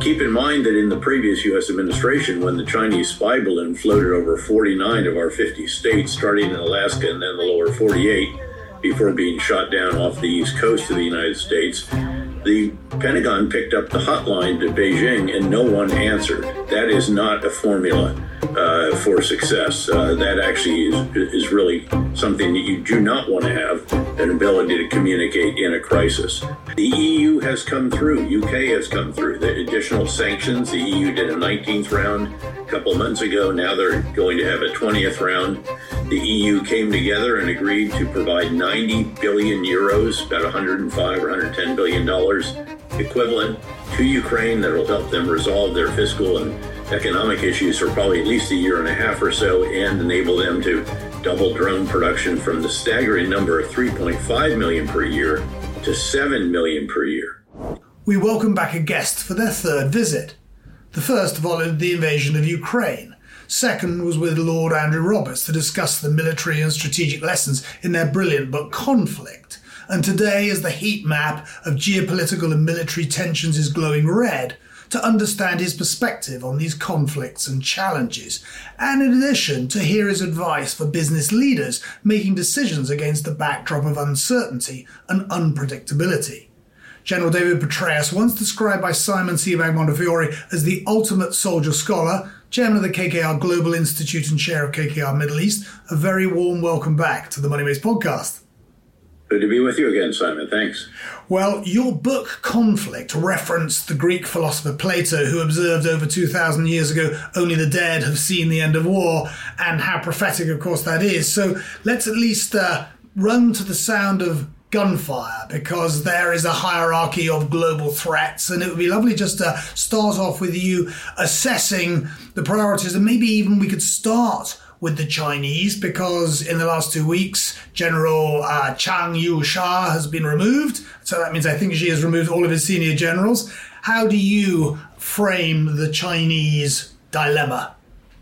Keep in mind that in the previous U.S. administration, when the Chinese spy balloon floated over 49 of our 50 states, starting in Alaska and then the lower 48, before being shot down off the east coast of the United States, the Pentagon picked up the hotline to Beijing and no one answered. That is not a formula for success. That actually is really something that you do not want to have, an ability to communicate in a crisis. The EU has come through. UK has come through. The additional sanctions, the EU did a 19th round a couple of months ago. Now they're going to have a 20th round. The EU came together and agreed to provide 90 billion euros, about 105 or 110 billion dollars equivalent, to Ukraine that will help them resolve their fiscal and economic issues for probably at least a year and a half or so, and enable them to double drone production from the staggering number of 3.5 million per year to 7 million per year. We welcome back a guest for their third visit. The first followed the invasion of Ukraine. Second was with Lord Andrew Roberts to discuss the military and strategic lessons in their brilliant book Conflict. And today, as the heat map of geopolitical and military tensions is glowing red, to understand his perspective on these conflicts and challenges, and in addition to hear his advice for business leaders making decisions against the backdrop of uncertainty and unpredictability. General David Petraeus, once described by Simon Sebag Montefiore as the ultimate soldier scholar, chairman of the KKR Global Institute and chair of KKR Middle East, a very warm welcome back to the Moneymates podcast. Good to be with you again, Simon. Thanks. Well, your book, Conflict, referenced the Greek philosopher Plato, who observed over 2,000 years ago, only the dead have seen the end of war, and how prophetic, of course, that is. So let's at least run to the sound of gunfire, because there is a hierarchy of global threats, and it would be lovely just to start off with you assessing the priorities, and maybe even we could start with the Chinese, because in the last 2 weeks, General Zhang Youxia has been removed. So that means I think she has removed all of his senior generals. How do you frame the Chinese dilemma?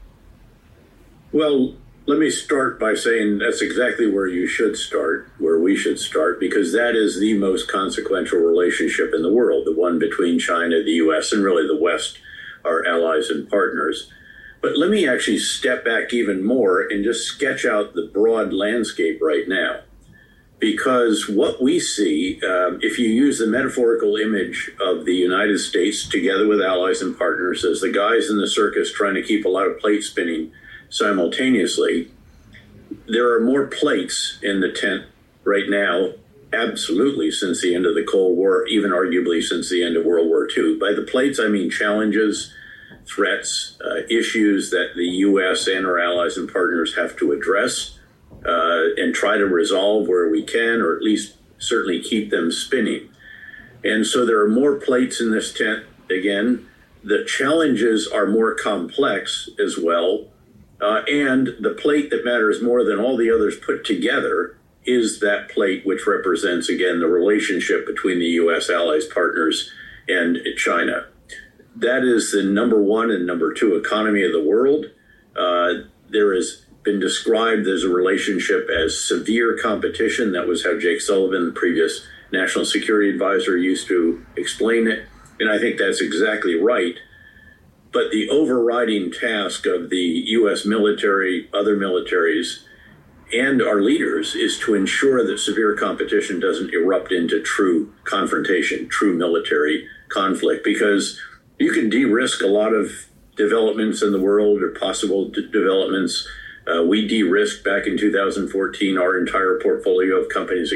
Well, let me start by saying that's exactly where you should start, where we should start, because that is the most consequential relationship in the world, the one between China, the U.S., and really the West, our allies and partners. But let me actually step back even more and just sketch out the broad landscape right now. Because what we see, if you use the metaphorical image of the United States together with allies and partners as the guys in the circus trying to keep a lot of plates spinning simultaneously, there are more plates in the tent right now, absolutely, since the end of the Cold War, even arguably since the end of World War II. By the plates, I mean challenges, threats, issues that the U.S. and our allies and partners have to address and try to resolve where we can, or at least certainly keep them spinning. And so there are more plates in this tent. Again, the challenges are more complex as well. And the plate that matters more than all the others put together is that plate which represents, again, the relationship between the U.S. allies, partners, and China. That is the number one and number two economy of the world. There has been described as a relationship as severe competition. That was how Jake Sullivan, the previous national security advisor, used to explain it. And I think that's exactly right. But the overriding task of the U.S. military, other militaries, and our leaders is to ensure that severe competition doesn't erupt into true confrontation, true military conflict, because you can de-risk a lot of developments in the world or possible developments. We de-risked back in 2014 our entire portfolio of companies at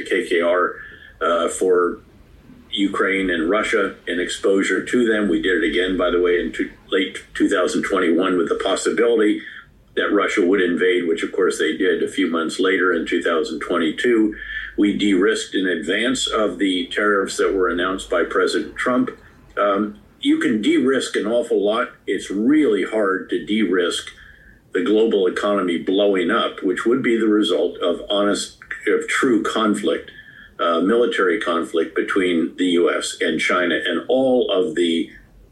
KKR for Ukraine and Russia and exposure to them. We did it again, by the way, in late 2021 with the possibility that Russia would invade, which of course they did a few months later in 2022. We de-risked in advance of the tariffs that were announced by President Trump. You can de-risk an awful lot. It's really hard to de-risk the global economy blowing up, which would be the result of true conflict, military conflict between the U.S. and China, and all of the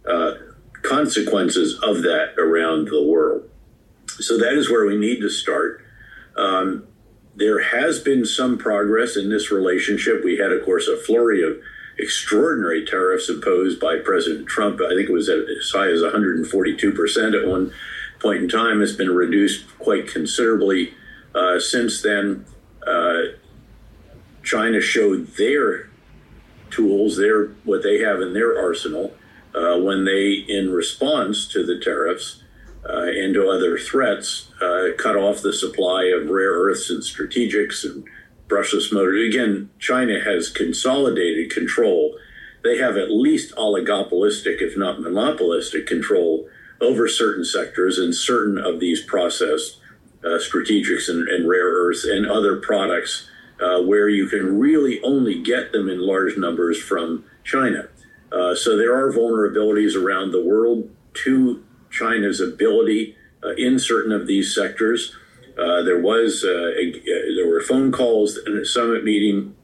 consequences of that around the world. So that is where we need to start. There has been some progress in this relationship. We had, of course, a flurry of extraordinary tariffs imposed by President Trump. I think it was as high as 142% at one point in time. It's been reduced quite considerably since then. China showed their tools, what they have in their arsenal, when they, in response to the tariffs and to other threats, cut off the supply of rare earths and strategics and brushless motors. Again, China has consolidated control. They have at least oligopolistic, if not monopolistic, control over certain sectors and certain of these processed strategics and rare earths and other products where you can really only get them in large numbers from China. So there are vulnerabilities around the world to China's ability in certain of these sectors. There were phone calls in a summit meeting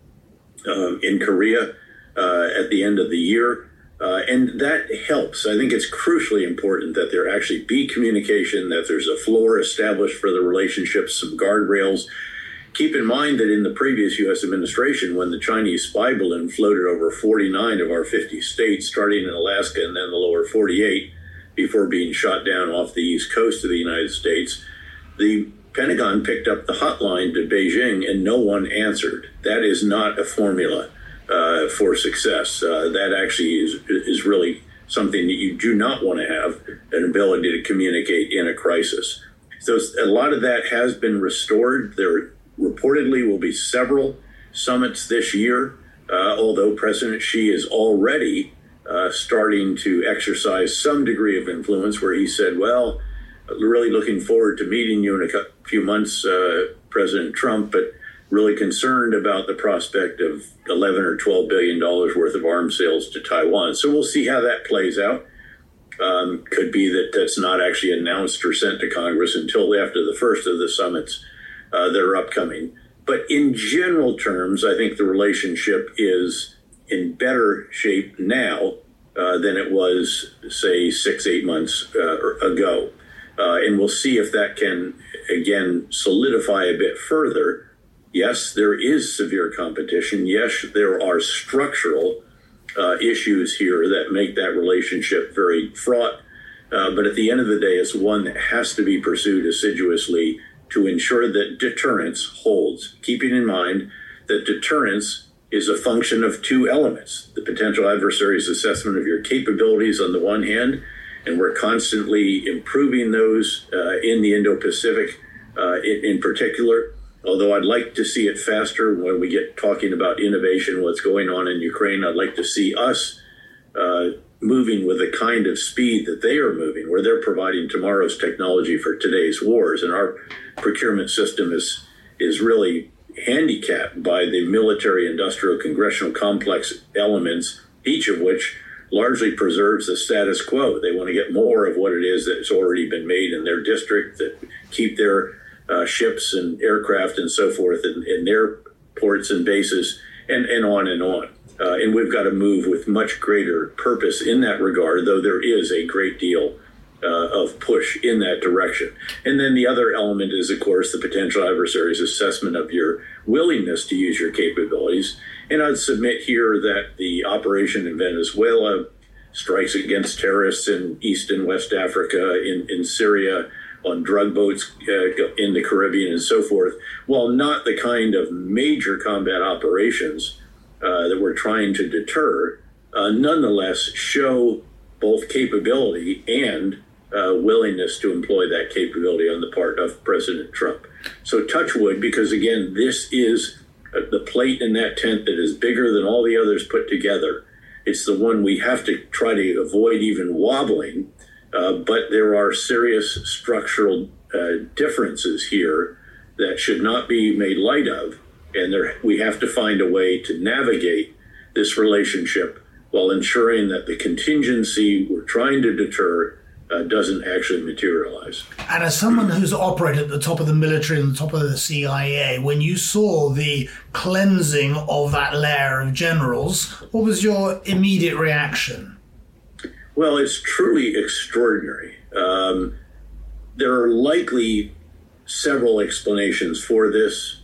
in Korea at the end of the year, and that helps. I think it's crucially important that there actually be communication, that there's a floor established for the relationships, some guardrails. Keep in mind that in the previous U.S. administration, when the Chinese spy balloon floated over 49 of our 50 states, starting in Alaska and then the lower 48, before being shot down off the east coast of the United States, the Pentagon picked up the hotline to Beijing and no one answered. That is not a formula for success. That actually is really something that you do not want to have, an ability to communicate in a crisis. So a lot of that has been restored. There reportedly will be several summits this year, although President Xi is already starting to exercise some degree of influence, where he said, well, really looking forward to meeting you in a few months, President Trump, but really concerned about the prospect of $11 or $12 billion worth of arms sales to Taiwan. So we'll see how that plays out. Could be that that's not actually announced or sent to Congress until after the first of the summits that are upcoming. But in general terms, I think the relationship is in better shape now than it was, say, 6-8 months ago. And we'll see if that can, again, solidify a bit further. Yes, there is severe competition. Yes, there are structural issues here that make that relationship very fraught. But at the end of the day, it's one that has to be pursued assiduously to ensure that deterrence holds, keeping in mind that deterrence is a function of two elements: the potential adversary's assessment of your capabilities on the one hand, and we're constantly improving those in the Indo-Pacific in particular, although I'd like to see it faster when we get talking about innovation, what's going on in Ukraine. I'd like to see us moving with the kind of speed that they are moving, where they're providing tomorrow's technology for today's wars. And our procurement system is really handicapped by the military-industrial congressional complex elements, each of which largely preserves the status quo. They want to get more of what it is that's already been made in their district, that keep their ships and aircraft and so forth in their ports and bases, and on and on. And we've got to move with much greater purpose in that regard, though there is a great deal of push in that direction. And then the other element is, of course, the potential adversary's assessment of your willingness to use your capabilities. And I'd submit here that the operation in Venezuela, strikes against terrorists in East and West Africa, in Syria, on drug boats in the Caribbean and so forth, while not the kind of major combat operations that we're trying to deter, nonetheless show both capability and willingness to employ that capability on the part of President Trump. So touch wood, because again, this is the plate in that tent that is bigger than all the others put together. It's the one we have to try to avoid even wobbling, but there are serious structural differences here that should not be made light of, and we have to find a way to navigate this relationship while ensuring that the contingency we're trying to deter doesn't actually materialize. And as someone who's operated at the top of the military and the top of the CIA, when you saw the cleansing of that layer of generals, what was your immediate reaction? Well, it's truly extraordinary. There are likely several explanations for this.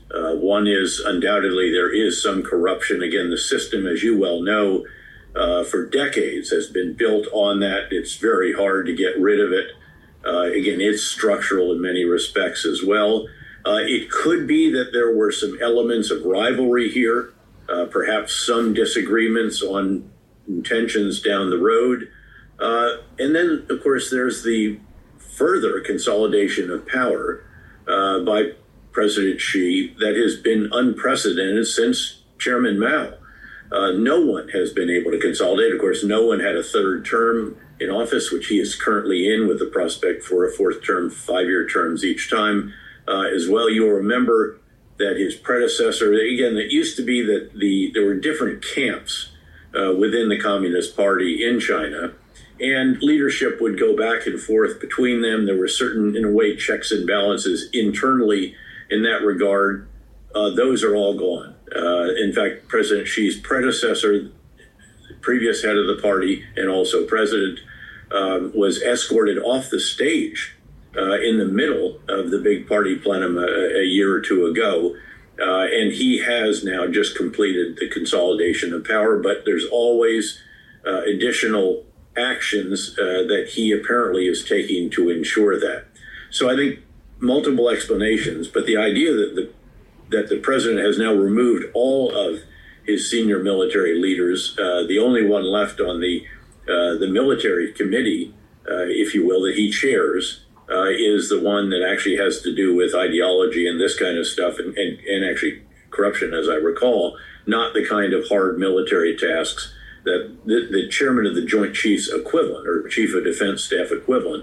One is undoubtedly there is some corruption. Again, the system, as you well know, for decades has been built on that. It's very hard to get rid of it. Again, it's structural in many respects as well. It could be that there were some elements of rivalry here, perhaps some disagreements on intentions down the road. And then, of course, there's the further consolidation of power by President Xi that has been unprecedented since Chairman Mao. No one has been able to consolidate. Of course, no one had a third term in office, which he is currently in, with the prospect for a fourth term, 5-year terms each time. As well, you'll remember that his predecessor, again, it used to be that there were different camps within the Communist Party in China, and leadership would go back and forth between them. There were certain, in a way, checks and balances internally in that regard. Those are all gone. In fact, President Xi's predecessor, previous head of the party and also president, was escorted off the stage in the middle of the big party plenum a year or two ago. And he has now just completed the consolidation of power, but there's always additional actions that he apparently is taking to ensure that. So I think multiple explanations, but the idea that the president has now removed all of his senior military leaders, the only one left on the military committee, if you will, that he chairs, is the one that actually has to do with ideology and this kind of stuff, and actually corruption, as I recall, not the kind of hard military tasks that the chairman of the Joint Chiefs equivalent, or Chief of Defense Staff equivalent,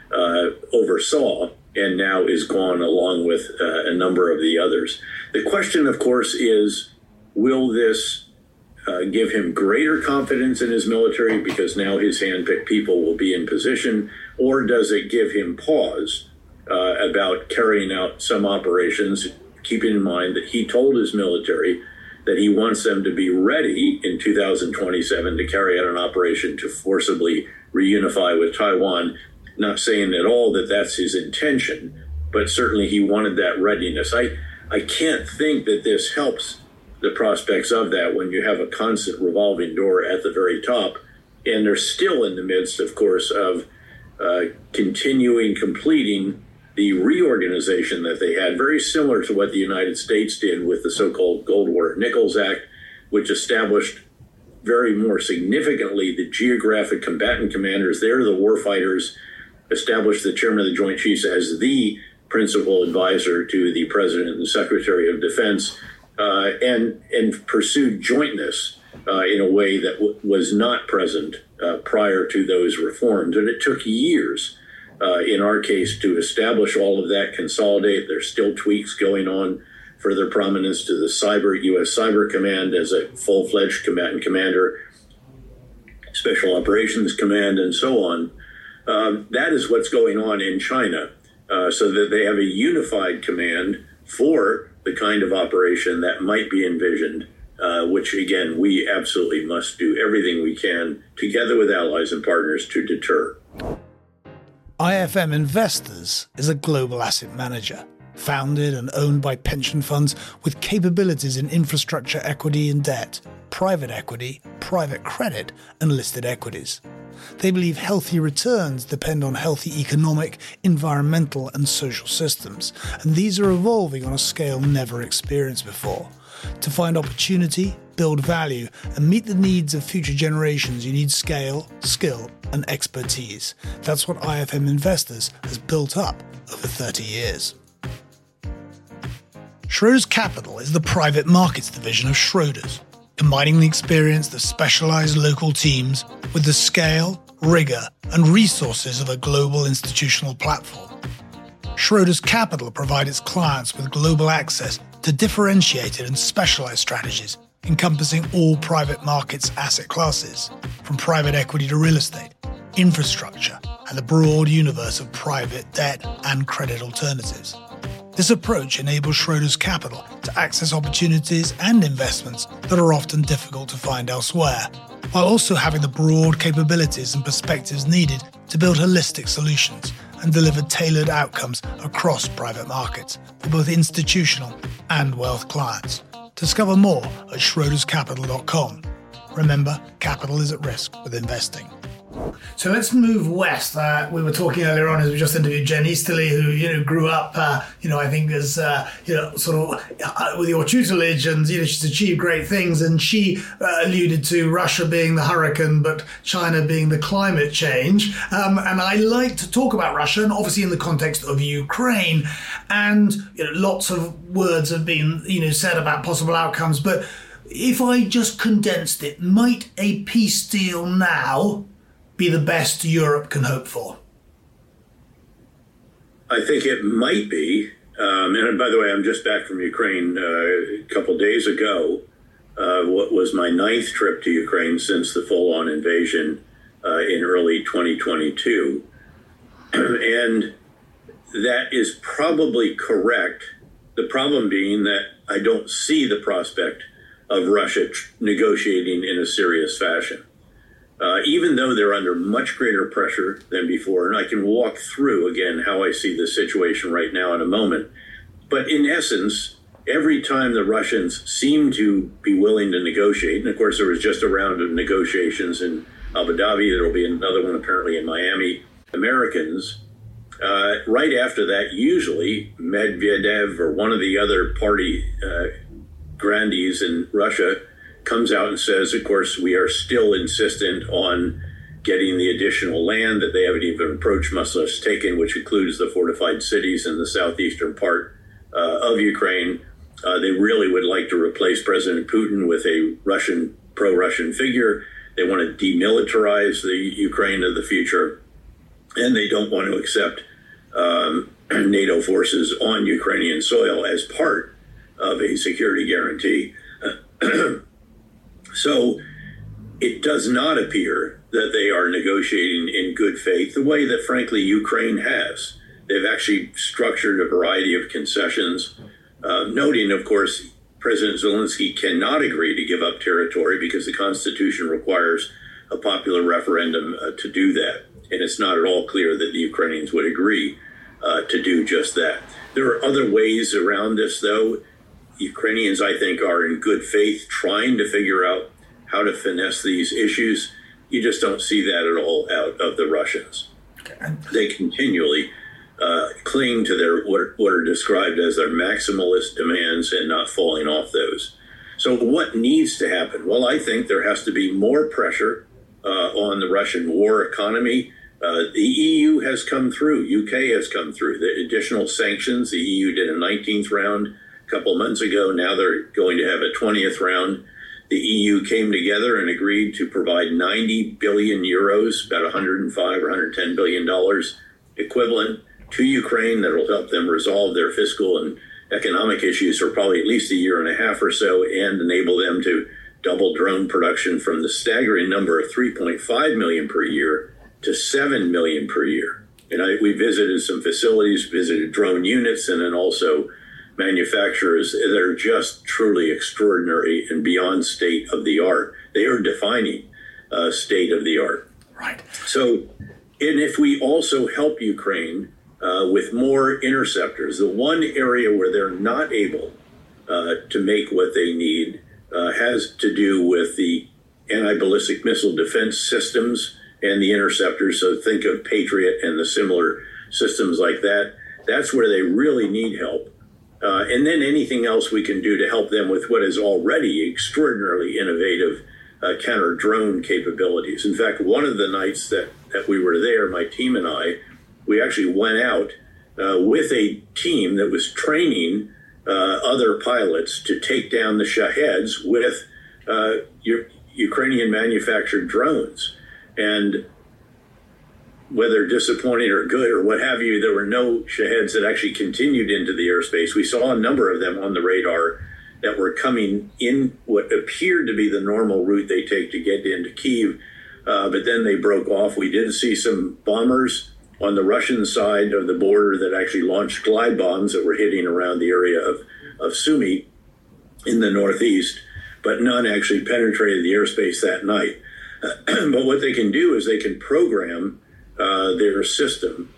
oversaw, and now is gone along with a number of the others. The question, of course, is, will this give him greater confidence in his military because now his handpicked people will be in position, or does it give him pause about carrying out some operations, keeping in mind that he told his military that he wants them to be ready in 2027 to carry out an operation to forcibly reunify with Taiwan. Not saying at all that that's his intention, but certainly he wanted that readiness. I can't think that this helps the prospects of that when you have a constant revolving door at the very top. And they're still in the midst, of course, of completing the reorganization that they had, very similar to what the United States did with the so-called Goldwater-Nichols Act, which established very more significantly the geographic combatant commanders. They're the warfighters, established the chairman of the Joint Chiefs as the principal advisor to the president and the secretary of defense, and pursued jointness in a way that was not present prior to those reforms. And it took years, in our case, to establish all of that, consolidate. There's still tweaks going on, further prominence to the U.S. Cyber Command as a full-fledged combatant commander, Special Operations Command, and so on. That is what's going on in China, so that they have a unified command for the kind of operation that might be envisioned, which, again, we absolutely must do everything we can together with allies and partners to deter. IFM Investors is a global asset manager, founded and owned by pension funds with capabilities in infrastructure equity and debt, private equity, private credit, and listed equities. They believe healthy returns depend on healthy economic, environmental, and social systems, and these are evolving on a scale never experienced before. To find opportunity, build value, and meet the needs of future generations, you need scale, skill, and expertise. That's what IFM Investors has built up over 30 years. Schroders Capital is the private markets division of Schroders, combining the experience of specialized local teams with the scale, rigor, and resources of a global institutional platform. Schroders Capital provides its clients with global access to differentiated and specialized strategies encompassing all private markets asset classes, from private equity to real estate, infrastructure, and the broad universe of private debt and credit alternatives. This approach enables Schroders Capital to access opportunities and investments that are often difficult to find elsewhere, while also having the broad capabilities and perspectives needed to build holistic solutions and deliver tailored outcomes across private markets for both institutional and wealth clients. Discover more at schroderscapital.com. Remember, capital is at risk with investing. So let's move west. We were talking earlier on as we just interviewed Jen Easterly, who grew up, I think as sort of with your tutelage, and she's achieved great things. And she alluded to Russia being the hurricane, but China being the climate change. And I like to talk about Russia, and obviously in the context of Ukraine. And lots of words have been said about possible outcomes. But if I just condensed it, might a peace deal now be the best Europe can hope for? I think it might be. And by the way, I'm just back from Ukraine a couple days ago. What was my 9th trip to Ukraine since the full-on invasion in early 2022. And that is probably correct. The problem being that I don't see the prospect of Russia negotiating in a serious fashion. Even though they're under much greater pressure than before, and I can walk through, again, how I see the situation right now in a moment. But in essence, every time the Russians seem to be willing to negotiate, and of course there was just a round of negotiations in Abu Dhabi, there will be another one apparently in Miami, Americans, right after that, usually Medvedev or one of the other party grandees in Russia comes out and says, of course, we are still insistent on getting the additional land that they haven't even approached, much less taken, which includes the fortified cities in the southeastern part of Ukraine. They really would like to replace President Putin with a pro-Russian figure. They want to demilitarize the Ukraine of the future, and they don't want to accept NATO forces on Ukrainian soil as part of a security guarantee. So it does not appear that they are negotiating in good faith the way that, frankly, Ukraine has. They've actually structured a variety of concessions, noting, of course, President Zelensky cannot agree to give up territory because the Constitution requires a popular referendum to do that. And it's not at all clear that the Ukrainians would agree to do just that. There are other ways around this, though. Ukrainians, I think, are in good faith trying to figure out how to finesse these issues. You just don't see that at all out of the Russians. Okay. They continually cling to their what are described as their maximalist demands and not falling off those. So what needs to happen? Well, I think there has to be more pressure on the Russian war economy. The EU has come through. UK has come through. The additional sanctions, the EU did a 19th round a couple months ago. Now they're going to have a 20th round. The EU came together and agreed to provide 90 billion euros, about 105 or 110 billion dollars equivalent, to Ukraine that will help them resolve their fiscal and economic issues for probably at least a year and a half or so, and enable them to double drone production from the staggering number of 3.5 million per year to 7 million per year. And we visited some facilities, visited drone units, and then also manufacturers that are just truly extraordinary and beyond state of the art. They are defining state of the art. Right. So, and if we also help Ukraine with more interceptors, the one area where they're not able to make what they need has to do with the anti-ballistic missile defense systems and the interceptors. So think of Patriot and the similar systems like that. That's where they really need help. And then anything else we can do to help them with what is already extraordinarily innovative counter-drone capabilities. In fact, one of the nights that we were there, my team and I, we actually went out with a team that was training other pilots to take down the Shaheds with Ukrainian-manufactured drones. And whether disappointing or good or what have you, there were no Shaheds that actually continued into the airspace. We saw a number of them on the radar that were coming in what appeared to be the normal route they take to get into Kyiv, but then they broke off. We did see some bombers on the Russian side of the border that actually launched glide bombs that were hitting around the area of Sumy in the northeast, but none actually penetrated the airspace that night. But what they can do is they can program their system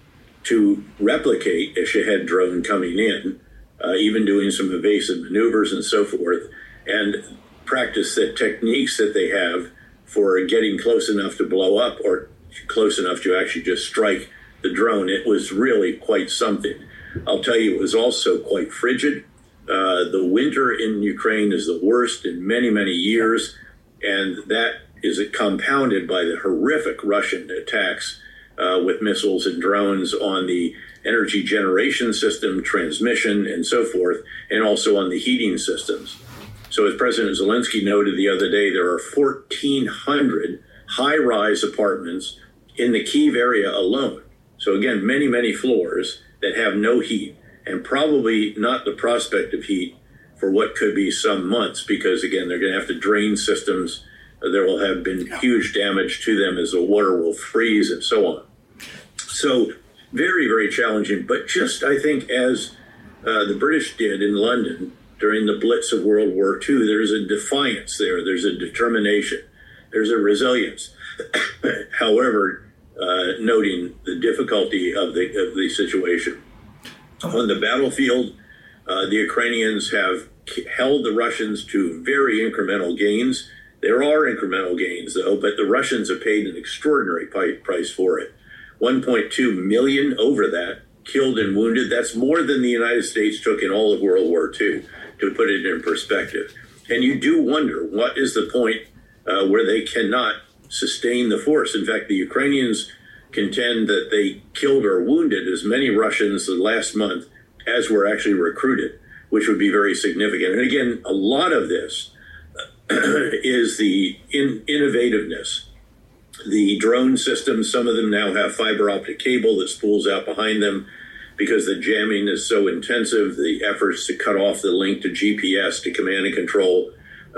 to replicate a Shahed drone coming in, even doing some evasive maneuvers and so forth, and practice the techniques that they have for getting close enough to blow up or close enough to actually just strike the drone. It was really quite something. I'll tell you, it was also quite frigid. The winter in Ukraine is the worst in many, many years, and that is compounded by the horrific Russian attacks with missiles and drones on the energy generation system, transmission, and so forth, and also on the heating systems. So as President Zelensky noted the other day, there are 1,400 high-rise apartments in the Kyiv area alone. So again, many, many floors that have no heat, and probably not the prospect of heat for what could be some months, because again, they're going to have to drain systems. There will have been huge damage to them as the water will freeze and so on. So very, very challenging. But just, I think, as the British did in London during the Blitz of World War II, there's a defiance there. There's a determination. There's a resilience. However, noting the difficulty of the situation. On the battlefield, the Ukrainians have held the Russians to very incremental gains. There are incremental gains, though, but the Russians have paid an extraordinary price for it. 1.2 million over that, killed and wounded. That's more than the United States took in all of World War II, to put it in perspective. And you do wonder, what is the point where they cannot sustain the force? In fact, the Ukrainians contend that they killed or wounded as many Russians the last month as were actually recruited, which would be very significant. And again, a lot of this is the innovativeness. The drone systems, some of them now have fiber optic cable that spools out behind them because the jamming is so intensive. The efforts to cut off the link to GPS, to command and control,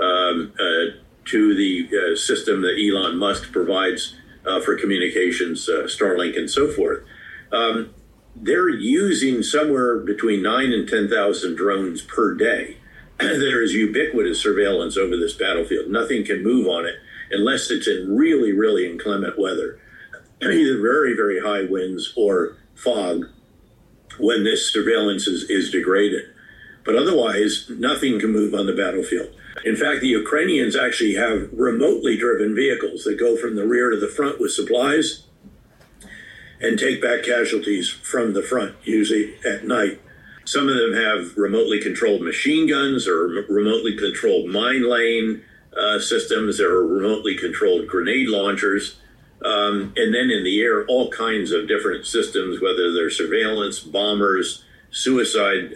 to the system that Elon Musk provides for communications, Starlink and so forth. They're using somewhere between 9 and 10,000 drones per day. There is ubiquitous surveillance over this battlefield. Nothing can move on it unless it's in really, really inclement weather, either very, very high winds or fog, when this surveillance is degraded. But otherwise, nothing can move on the battlefield. In fact, the Ukrainians actually have remotely driven vehicles that go from the rear to the front with supplies and take back casualties from the front, usually at night. Some of them have remotely controlled machine guns or remotely controlled mine laying systems. There are remotely controlled grenade launchers. And then in the air, all kinds of different systems, whether they're surveillance, bombers, suicide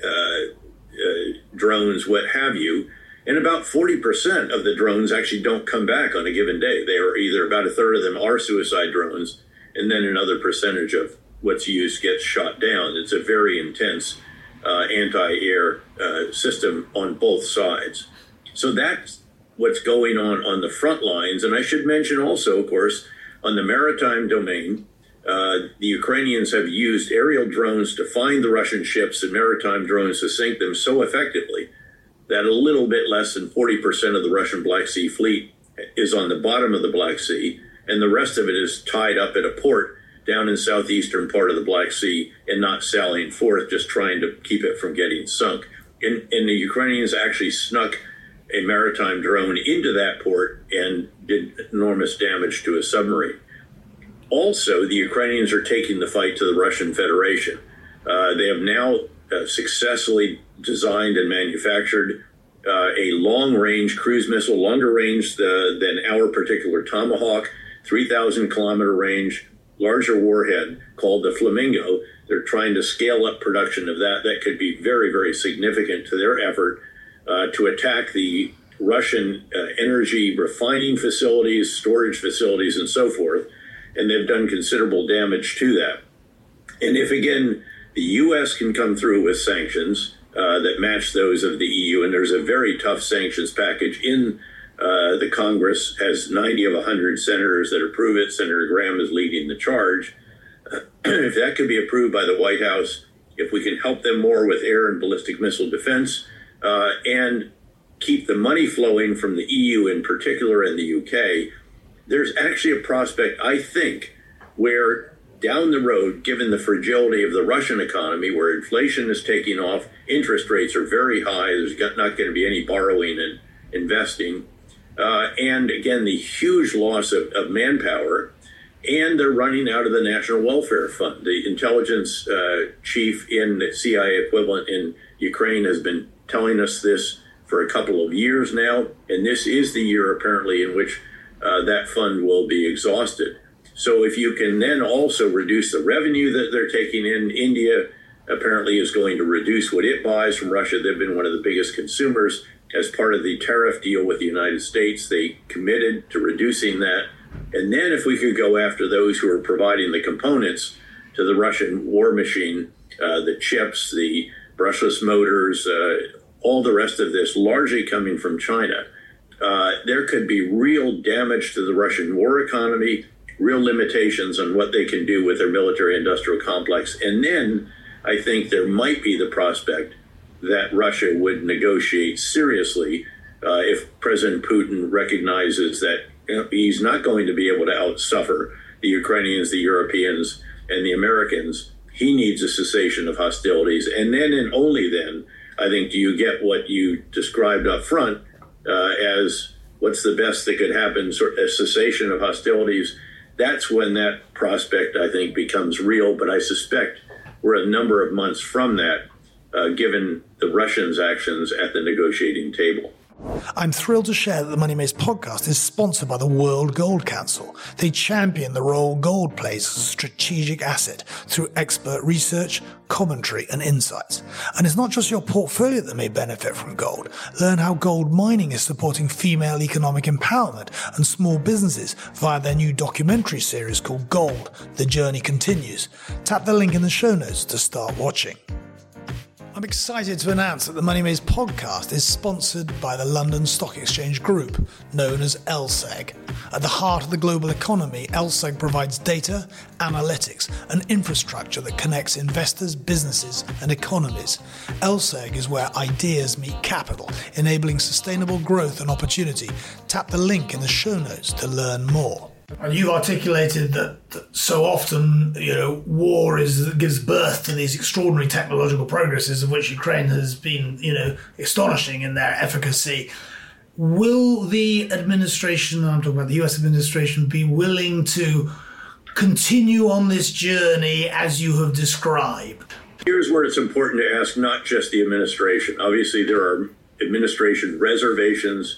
drones, what have you. And about 40% of the drones actually don't come back on a given day. They are either, about a third of them are suicide drones, and then another percentage of what's used gets shot down. It's a very intense anti-air system on both sides. So that's what's going on the front lines. And I should mention also, of course, on the maritime domain, the Ukrainians have used aerial drones to find the Russian ships and maritime drones to sink them so effectively that a little bit less than 40% of the Russian Black Sea fleet is on the bottom of the Black Sea, and the rest of it is tied up at a port down in southeastern part of the Black Sea and not sallying forth, just trying to keep it from getting sunk. And the Ukrainians actually snuck a maritime drone into that port and did enormous damage to a submarine. Also, the Ukrainians are taking the fight to the Russian Federation. They have now successfully designed and manufactured a long-range cruise missile, longer range than our particular Tomahawk, 3,000-kilometer range, larger warhead called the Flamingo. They're trying to scale up production of that. That could be very, very significant to their effort to attack the Russian energy refining facilities, storage facilities, and so forth. And they've done considerable damage to that. And if, again, the U.S. can come through with sanctions that match those of the EU, and there's a very tough sanctions package in the Congress, has 90 of 100 senators that approve it. Senator Graham is leading the charge. If that could be approved by the White House, if we can help them more with air and ballistic missile defense and keep the money flowing from the EU in particular and the UK, there's actually a prospect, I think, where down the road, given the fragility of the Russian economy, where inflation is taking off, interest rates are very high, there's not going to be any borrowing and investing, and again, the huge loss of manpower, and they're running out of the National Welfare Fund. The intelligence chief in the CIA equivalent in Ukraine has been telling us this for a couple of years now, and this is the year apparently in which that fund will be exhausted. So if you can then also reduce the revenue that they're taking in, India apparently is going to reduce what it buys from Russia. They've been one of the biggest consumers. As part of the tariff deal with the United States, they committed to reducing that. And then if we could go after those who are providing the components to the Russian war machine, the chips, the brushless motors, all the rest of this, largely coming from China, there could be real damage to the Russian war economy, real limitations on what they can do with their military-industrial complex. And then I think there might be the prospect that Russia would negotiate seriously if President Putin recognizes that he's not going to be able to outsuffer the Ukrainians, the Europeans, and the Americans. He needs a cessation of hostilities. And then and only then, I think, do you get what you described up front as what's the best that could happen, sort of a cessation of hostilities. That's when that prospect, I think, becomes real. But I suspect we're a number of months from that, given the Russians' actions at the negotiating table. I'm thrilled to share that the Money Maze podcast is sponsored by the World Gold Council. They champion the role gold plays as a strategic asset through expert research, commentary, and insights. And it's not just your portfolio that may benefit from gold. Learn how gold mining is supporting female economic empowerment and small businesses via their new documentary series called Gold, The Journey Continues. Tap the link in the show notes to start watching. I'm excited to announce that the Money Maze podcast is sponsored by the London Stock Exchange Group, known as LSEG. At the heart of the global economy, LSEG provides data, analytics, and infrastructure that connects investors, businesses, and economies. LSEG is where ideas meet capital, enabling sustainable growth and opportunity. Tap the link in the show notes to learn more. And you've articulated that so often, war gives birth to these extraordinary technological progresses of which Ukraine has been, astonishing in their efficacy. Will the administration, I'm talking about the US administration, be willing to continue on this journey as you have described? Here's where it's important to ask not just the administration. Obviously, there are administration reservations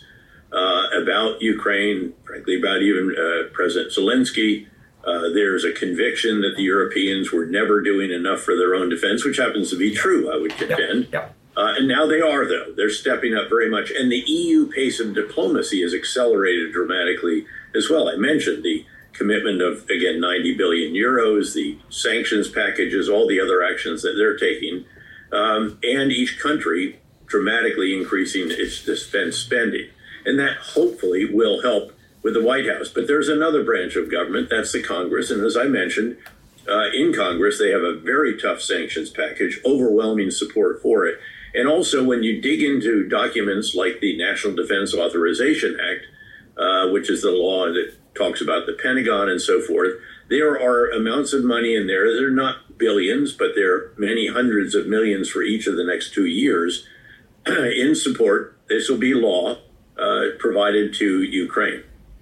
about Ukraine, frankly, about even President Zelensky. There's a conviction that the Europeans were never doing enough for their own defense, which happens to be true, I would contend. Yep. And now they are, though. They're stepping up very much. And the EU pace of diplomacy has accelerated dramatically as well. I mentioned the commitment of, again, 90 billion euros, the sanctions packages, all the other actions that they're taking, and each country dramatically increasing its defense spending. And that hopefully will help with the White House. But there's another branch of government, that's the Congress. And as I mentioned, in Congress, they have a very tough sanctions package, overwhelming support for it. And also, when you dig into documents like the National Defense Authorization Act, which is the law that talks about the Pentagon and so forth, there are amounts of money in there. They're not billions, but they're many hundreds of millions for each of the next 2 years in support. This will be law. Provided to Ukraine.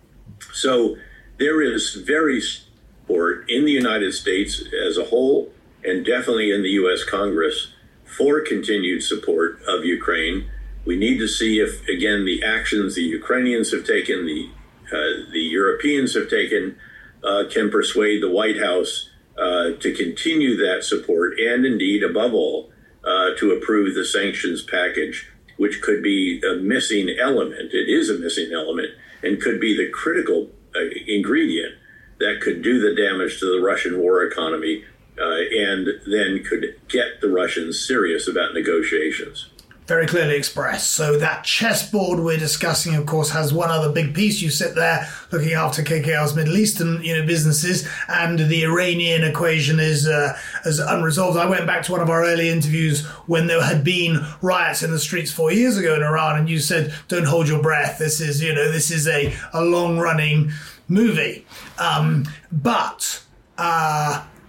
So there is very support in the United States as a whole, and definitely in the U.S. Congress, for continued support of Ukraine. We need to see if, again, the actions the Ukrainians have taken, the Europeans have taken, can persuade the White House to continue that support, and indeed, above all, to approve the sanctions package, which could be a missing element. It is a missing element and could be the critical ingredient that could do the damage to the Russian war economy and then could get the Russians serious about negotiations. Very clearly expressed. So that chessboard we're discussing, of course, has one other big piece. You sit there looking after KKR's Middle Eastern, businesses, and the Iranian equation is unresolved. I went back to one of our early interviews when there had been riots in the streets 4 years ago in Iran, and you said, "Don't hold your breath. This is, this is a long-running movie." But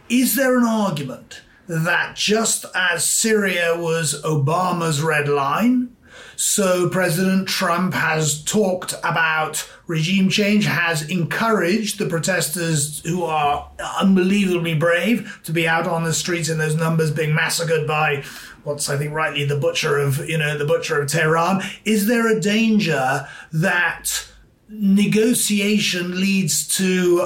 Is there an argument that just as Syria was Obama's red line, so President Trump has talked about regime change, has encouraged the protesters who are unbelievably brave to be out on the streets in those numbers, being massacred by what's, I think, rightly the butcher of Tehran? Is there a danger that negotiation leads to,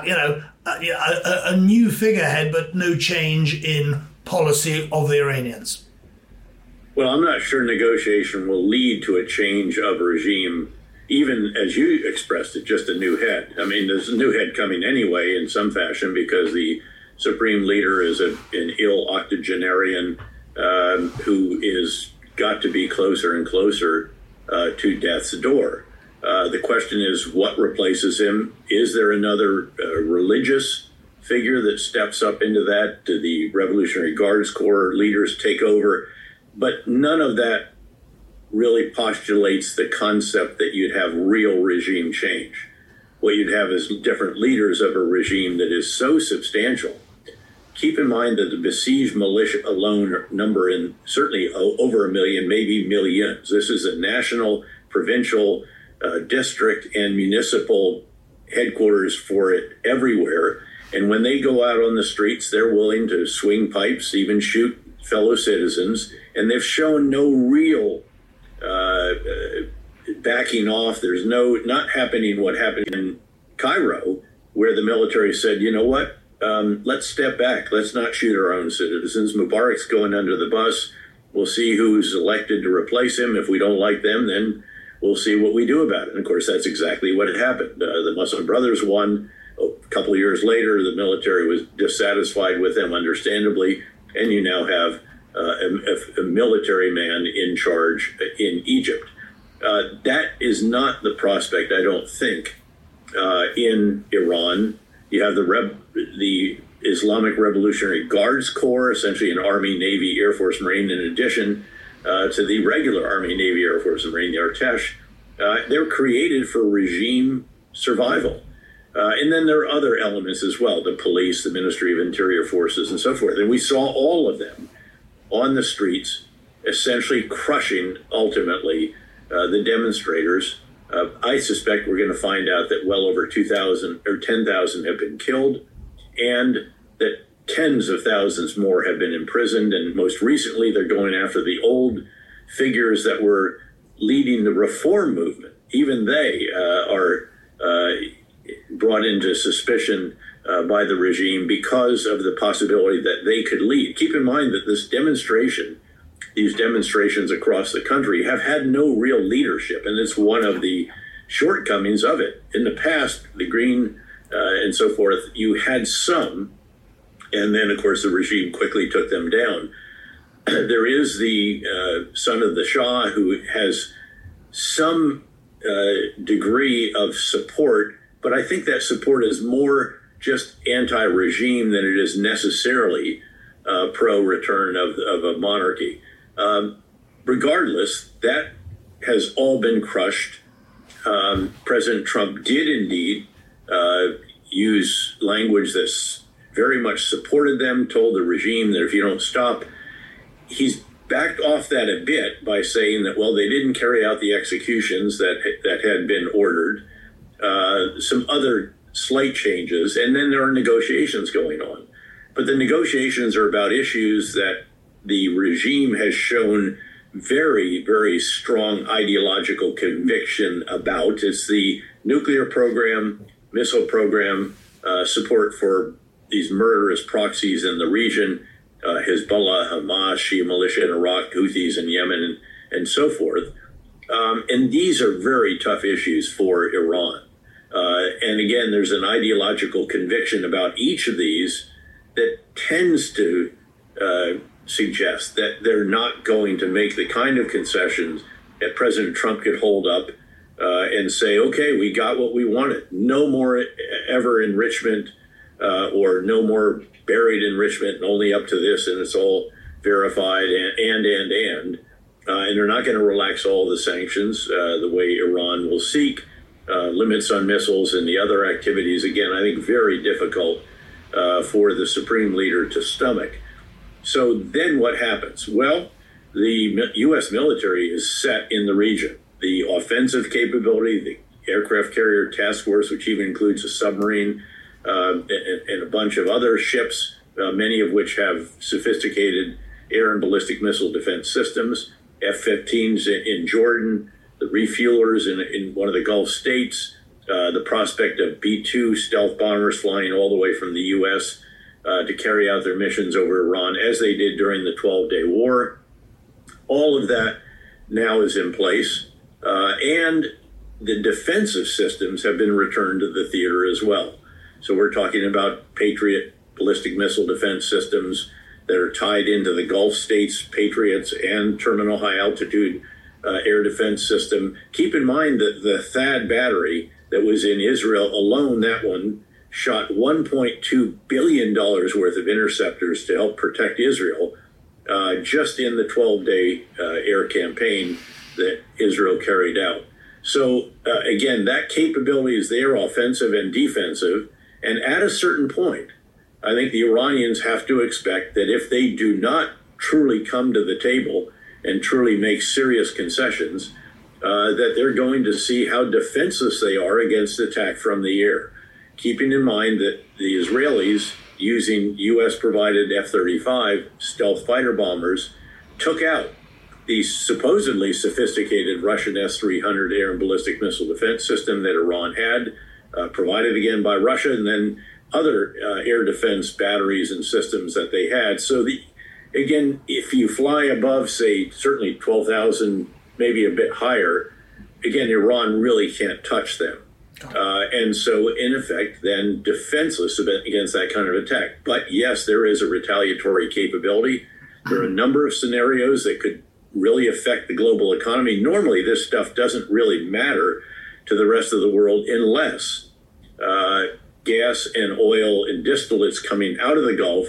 a new figurehead, but no change in policy of the Iranians? Well, I'm not sure negotiation will lead to a change of regime, even as you expressed it, just a new head. I mean, there's a new head coming anyway in some fashion because the supreme leader is an ill octogenarian who is got to be closer and closer to death's door. The question is, what replaces him? Is there another religious figure that steps up into that? Do the Revolutionary Guards Corps leaders take over? But none of that really postulates the concept that you'd have real regime change. What you'd have is different leaders of a regime that is so substantial. Keep in mind that the besieged militia alone number in certainly over 1 million, maybe millions. This is a national, provincial, district and municipal headquarters for it everywhere. And when they go out on the streets, they're willing to swing pipes, even shoot fellow citizens. And they've shown no real backing off. There's not happening what happened in Cairo, where the military said, you know what, let's step back. Let's not shoot our own citizens. Mubarak's going under the bus. We'll see who's elected to replace him. If we don't like them, then we'll see what we do about it. And of course, that's exactly what had happened. The Muslim Brothers won. A couple of years later, the military was dissatisfied with them, understandably, and you now have a military man in charge in Egypt. That is not the prospect, I don't think, in Iran. You have the Islamic Revolutionary Guards Corps, essentially an Army, Navy, Air Force, Marine, in addition to the regular Army, Navy, Air Force, and Marine, the Artesh. They're created for regime survival. And then there are other elements as well, the police, the Ministry of Interior Forces, and so forth. And we saw all of them on the streets, essentially crushing, ultimately, the demonstrators. I suspect we're going to find out that well over 2,000 or 10,000 have been killed, and that tens of thousands more have been imprisoned. And most recently, they're going after the old figures that were leading the reform movement. Even they are brought into suspicion by the regime because of the possibility that they could lead. Keep in mind that these demonstrations across the country have had no real leadership, and it's one of the shortcomings of it. In the past, the Green and so forth, you had some, and then, of course, the regime quickly took them down. There is the son of the Shah who has some degree of support, but I think that support is more just anti-regime than it is necessarily pro-return of a monarchy. Regardless, that has all been crushed. President Trump did indeed use language that's very much supported them, told the regime that if you don't stop, he's backed off that a bit by saying that, well, they didn't carry out the executions that had been ordered. Some other slight changes, and then there are negotiations going on. But the negotiations are about issues that the regime has shown very, very strong ideological conviction about. It's the nuclear program, missile program, support for these murderous proxies in the region, Hezbollah, Hamas, Shia militia in Iraq, Houthis in Yemen, and so forth. And these are very tough issues for Iran. And again, there's an ideological conviction about each of these that tends to suggest that they're not going to make the kind of concessions that President Trump could hold up and say, okay, we got what we wanted. No more ever enrichment or no more buried enrichment and only up to this, and it's all verified and they're not going to relax all the sanctions the way Iran will seek. Limits on missiles and the other activities, again, I think very difficult for the supreme leader to stomach. So then what happens? Well, the U.S. military is set in the region. The offensive capability, the aircraft carrier task force, which even includes a submarine and a bunch of other ships, many of which have sophisticated air and ballistic missile defense systems, F-15s in Jordan, the refuelers in one of the Gulf states, the prospect of B-2 stealth bombers flying all the way from the U.S. To carry out their missions over Iran, as they did during the 12-day war. All of that now is in place, and the defensive systems have been returned to the theater as well. So we're talking about Patriot ballistic missile defense systems that are tied into the Gulf states, Patriots, and Terminal High Altitude air defense system. Keep in mind that the THAAD battery that was in Israel alone, that one shot $1.2 billion worth of interceptors to help protect Israel just in the 12-day air campaign that Israel carried out. So, again, that capability is there, offensive and defensive. And at a certain point, I think the Iranians have to expect that if they do not truly come to the table and truly make serious concessions, that they're going to see how defenseless they are against attack from the air. Keeping in mind that the Israelis, using U.S.-provided F-35 stealth fighter bombers, took out the supposedly sophisticated Russian S-300 air and ballistic missile defense system that Iran had, provided again by Russia, and then other air defense batteries and systems that they had. So, again, if you fly above, say, certainly 12,000, maybe a bit higher, again, Iran really can't touch them. And so, in effect, then defenseless against that kind of attack. But yes, there is a retaliatory capability. There are a number of scenarios that could really affect the global economy. Normally, this stuff doesn't really matter to the rest of the world unless gas and oil and distillates coming out of the Gulf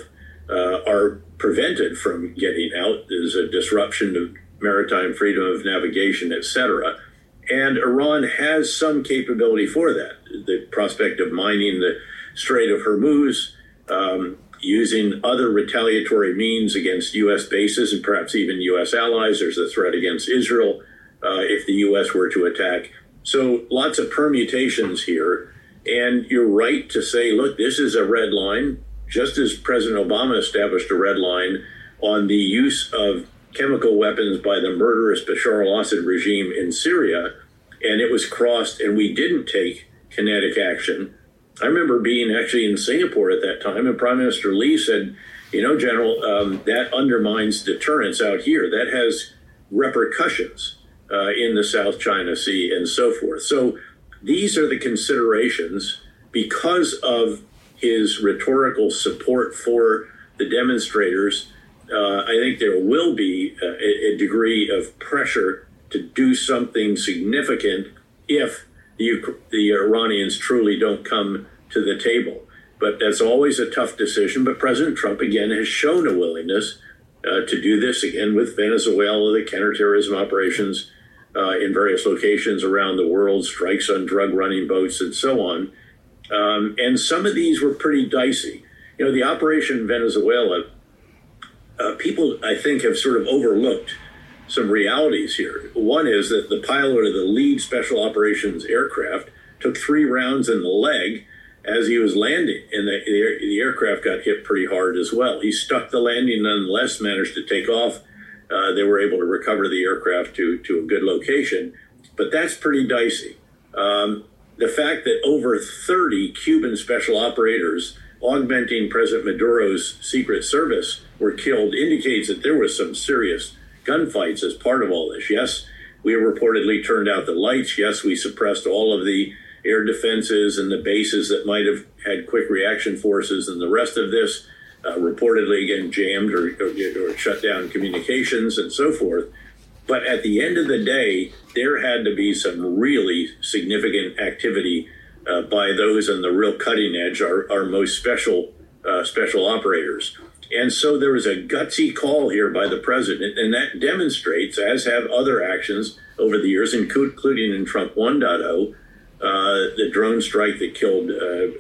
are prevented from getting out. There's a disruption of maritime freedom of navigation, etc. And Iran has some capability for that. The prospect of mining the Strait of Hormuz, using other retaliatory means against U.S. bases and perhaps even U.S. allies. There's a threat against Israel if the U.S. were to attack. So lots of permutations here. And you're right to say, look, this is a red line, just as President Obama established a red line on the use of chemical weapons by the murderous Bashar al-Assad regime in Syria, and it was crossed, and we didn't take kinetic action. I remember being actually in Singapore at that time, and Prime Minister Lee said, you know, General, that undermines deterrence out here. That has repercussions in the South China Sea and so forth. So these are the considerations because of his rhetorical support for the demonstrators. I think there will be a degree of pressure to do something significant if the Iranians truly don't come to the table. But that's always a tough decision. But President Trump, again, has shown a willingness to do this, again, with Venezuela, the counterterrorism operations in various locations around the world, strikes on drug-running boats, and so on. And some of these were pretty dicey. You know, the operation in Venezuela, people, I think, have sort of overlooked some realities here. One is that the pilot of the lead special operations aircraft took 3 rounds in the leg as he was landing, and the aircraft got hit pretty hard as well. He stuck the landing nonetheless, managed to take off. They were able to recover the aircraft to a good location, but that's pretty dicey. The fact that over 30 Cuban special operators augmenting President Maduro's Secret Service were killed indicates that there was some serious gunfights as part of all this. Yes, we reportedly turned out the lights. Yes, we suppressed all of the air defenses and the bases that might have had quick reaction forces, and the rest of this reportedly, again, jammed or shut down communications and so forth. But at the end of the day, there had to be some really significant activity by those on the real cutting edge, our most special operators. And so there was a gutsy call here by the president, and that demonstrates, as have other actions over the years, including in Trump 1.0, the drone strike that killed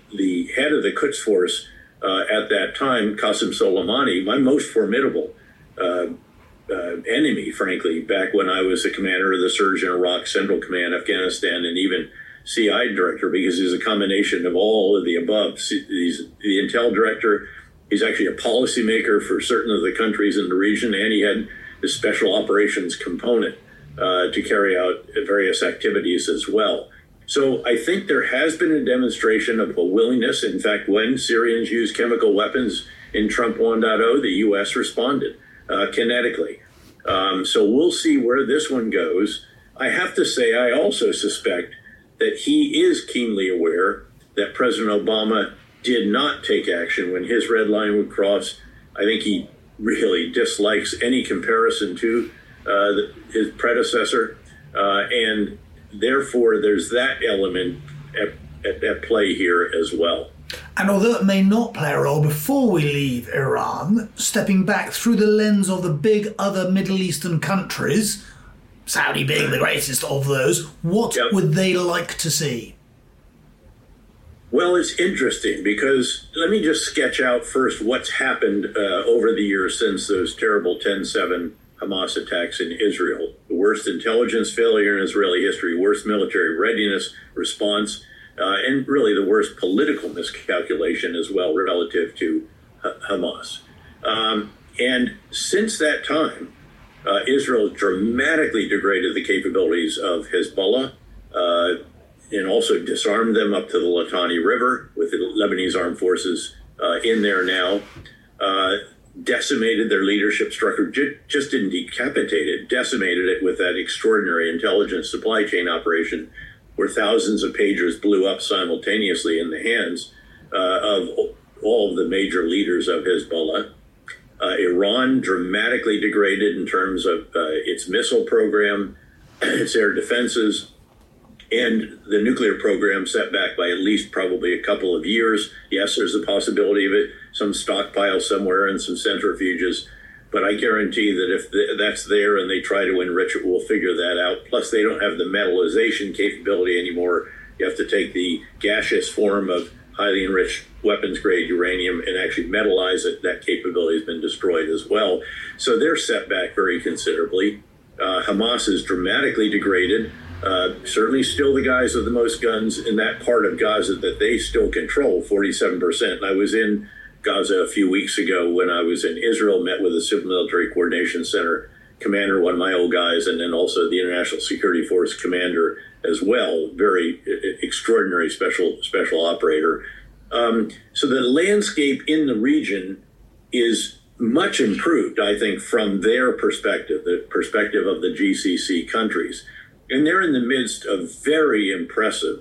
the head of the Quds Force at that time, Qasem Soleimani, my most formidable enemy, frankly, back when I was the commander of the Surge in Iraq, Central Command, Afghanistan, and even CI director, because he's a combination of all of the above. He's the intel director. He's actually a policymaker for certain of the countries in the region, and he had the special operations component to carry out various activities as well. So I think there has been a demonstration of a willingness. In fact, when Syrians used chemical weapons in Trump 1.0, the U.S. responded kinetically. So we'll see where this one goes. I have to say, I also suspect that he is keenly aware that President Obama did not take action when his red line would cross. I think he really dislikes any comparison to his predecessor, and therefore there's that element at play here as well. And although it may not play a role before we leave Iran, stepping back through the lens of the big other Middle Eastern countries, Saudi being the greatest of those, what would they like to see? Well, it's interesting because let me just sketch out first what's happened over the years since those terrible 10/7 Hamas attacks in Israel. The worst intelligence failure in Israeli history, worst military readiness response, and really the worst political miscalculation as well relative to Hamas. And since that time, Israel dramatically degraded the capabilities of Hezbollah and also disarmed them up to the Litani River with the Lebanese armed forces in there now. Decimated their leadership structure, just didn't decapitate it, decimated it with that extraordinary intelligence supply chain operation where thousands of pagers blew up simultaneously in the hands of all of the major leaders of Hezbollah. Iran dramatically degraded in terms of its missile program, its air defenses, and the nuclear program set back by at least probably a couple of years. Yes, there's a possibility of it, some stockpile somewhere and some centrifuges, but I guarantee that if that's there and they try to enrich it, we'll figure that out. Plus, they don't have the metallization capability anymore. You have to take the gaseous form of highly enriched weapons-grade uranium and actually metallize it. That capability has been destroyed as well. So they're set back very considerably. Hamas is dramatically degraded. Certainly still the guys with the most guns in that part of Gaza that they still control, 47%. And I was in Gaza a few weeks ago when I was in Israel, met with the Civil Military Coordination Center commander, one of my old guys, and then also the International Security Force commander as well. Very extraordinary special operator. So the landscape in the region is much improved, I think, from their perspective, the perspective of the GCC countries. And they're in the midst of very impressive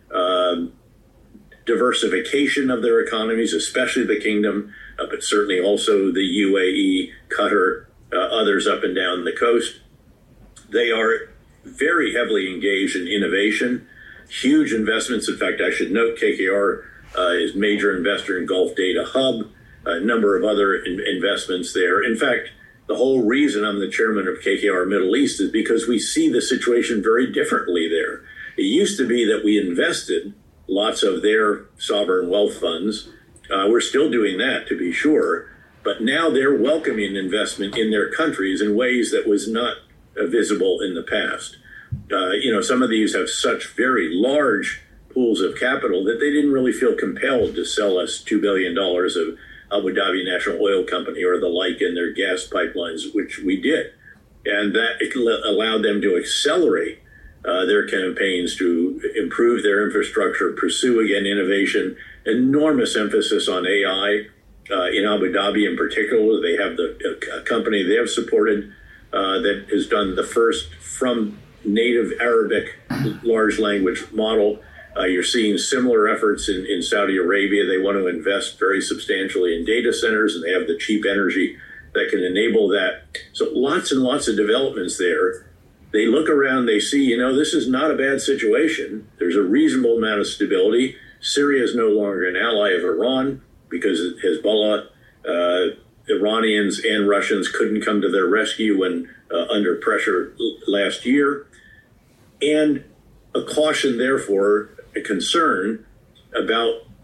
diversification of their economies, especially the kingdom, but certainly also the UAE, Qatar, others up and down the coast. They are very heavily engaged in innovation, huge investments. In fact, I should note KKR is major investor in Gulf Data Hub, a number of other investments there. In fact, the whole reason I'm the chairman of KKR Middle East is because we see the situation very differently there. It used to be that we invested lots of their sovereign wealth funds. We're still doing that, to be sure. But now they're welcoming investment in their countries in ways that was not visible in the past. Some of these have such very large pools of capital that they didn't really feel compelled to sell us $2 billion of Abu Dhabi National Oil Company or the like in their gas pipelines, which we did. And that allowed them to accelerate their campaigns to improve their infrastructure, pursue, again, innovation, enormous emphasis on AI. In Abu Dhabi in particular, they have a company they have supported that has done the first from native Arabic large language model. You're seeing similar efforts in Saudi Arabia. They want to invest very substantially in data centers, and they have the cheap energy that can enable that. So lots and lots of developments there. They look around, they see, this is not a bad situation. There's a reasonable amount of stability. Syria is no longer an ally of Iran because Hezbollah, Iranians and Russians couldn't come to their rescue when under pressure last year. And a caution, therefore, a concern about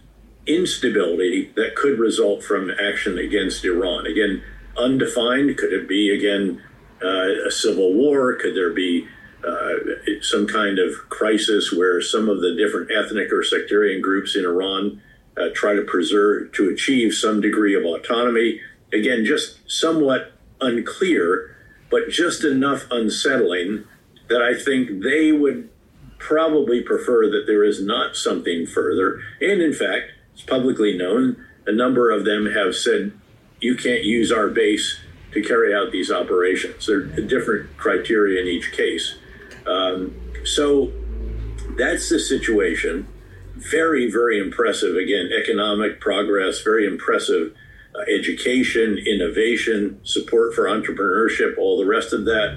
instability that could result from action against Iran. Again, undefined. Could it be, again, a civil war? Could there be some kind of crisis where some of the different ethnic or sectarian groups in Iran try to achieve some degree of autonomy? Again, just somewhat unclear, but just enough unsettling that I think they would probably prefer that there is not something further. And in fact, it's publicly known, a number of them have said, you can't use our base to carry out these operations. There are different criteria in each case. So that's the situation. Very, very impressive. Again, economic progress, very impressive education, innovation, support for entrepreneurship, all the rest of that.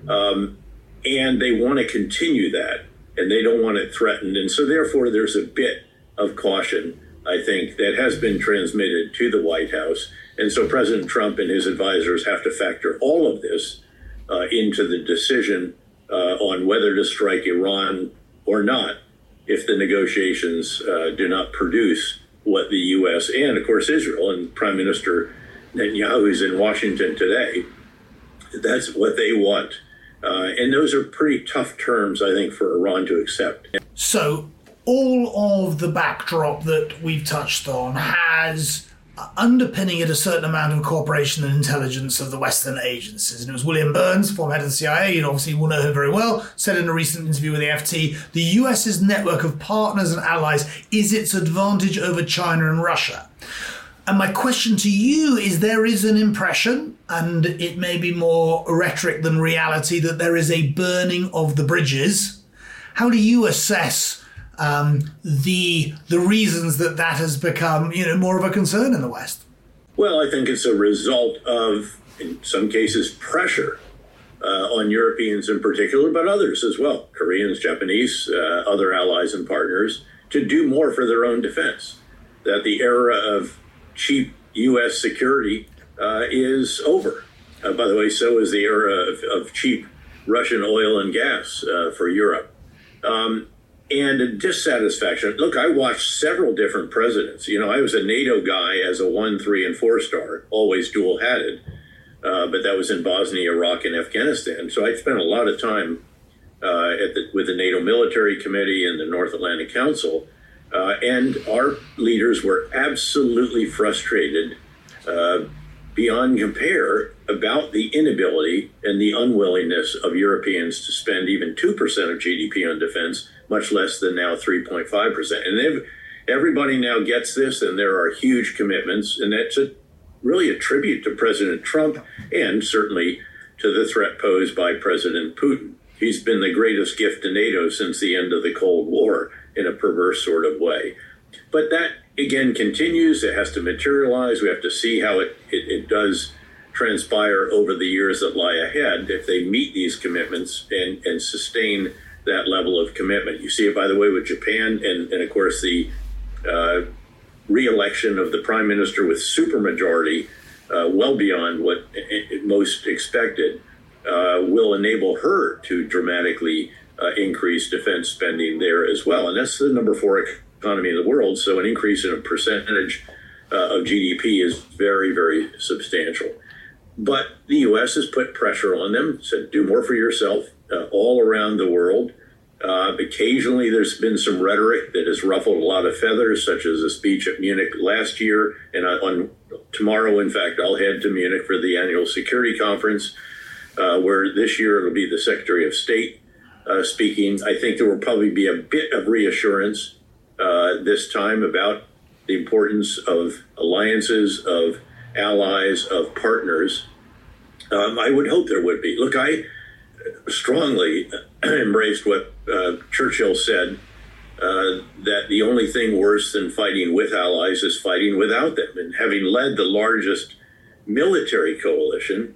And they want to continue that, and they don't want it threatened. And so therefore, there's a bit of caution, I think, that has been transmitted to the White House. And so President Trump and his advisors have to factor all of this into the decision on whether to strike Iran or not if the negotiations do not produce what the U.S. and, of course, Israel and Prime Minister Netanyahu is in Washington today. That's what they want. And those are pretty tough terms, I think, for Iran to accept. So all of the backdrop that we've touched on has underpinning it a certain amount of cooperation and intelligence of the Western agencies. And it was William Burns, former head of the CIA, you obviously will know him very well, said in a recent interview with the FT, the US's network of partners and allies is its advantage over China and Russia. And my question to you is, there is an impression, and it may be more rhetoric than reality, that there is a burning of the bridges. How do you assess the reasons that has become, more of a concern in the West? Well, I think it's a result of, in some cases, pressure on Europeans in particular, but others as well, Koreans, Japanese, other allies and partners, to do more for their own defense. That the era of cheap U.S. security is over. By the way, so is the era of cheap Russian oil and gas for Europe. And a dissatisfaction. Look, I watched several different presidents. I was a NATO guy as a 1, 3, and 4-star, always dual-hatted. But that was in Bosnia, Iraq, and Afghanistan. So I spent a lot of time with the NATO Military Committee and the North Atlantic Council. And our leaders were absolutely frustrated beyond compare about the inability and the unwillingness of Europeans to spend even 2% of GDP on defense, much less than now 3.5%. And everybody now gets this, and there are huge commitments, and that's really a tribute to President Trump and certainly to the threat posed by President Putin. He's been the greatest gift to NATO since the end of the Cold War in a perverse sort of way. But that, again, continues. It has to materialize. We have to see how it does transpire over the years that lie ahead if they meet these commitments and sustain that level of commitment. You see it, by the way, with Japan and of course, the re-election of the prime minister with supermajority, well beyond what most expected, will enable her to dramatically increase defense spending there as well. And that's the number 4 economy in the world. So an increase in a percentage of GDP is very, very substantial. But the U.S. has put pressure on them, said do more for yourself all around the world. Occasionally there's been some rhetoric that has ruffled a lot of feathers, such as a speech at Munich last year. And on tomorrow, in fact, I'll head to Munich for the annual security conference, where this year it'll be the Secretary of State speaking. I think there will probably be a bit of reassurance this time about the importance of alliances, of allies, of partners. I would hope there would be. Look, I strongly embraced what Churchill said, that the only thing worse than fighting with allies is fighting without them. And having led the largest military coalition,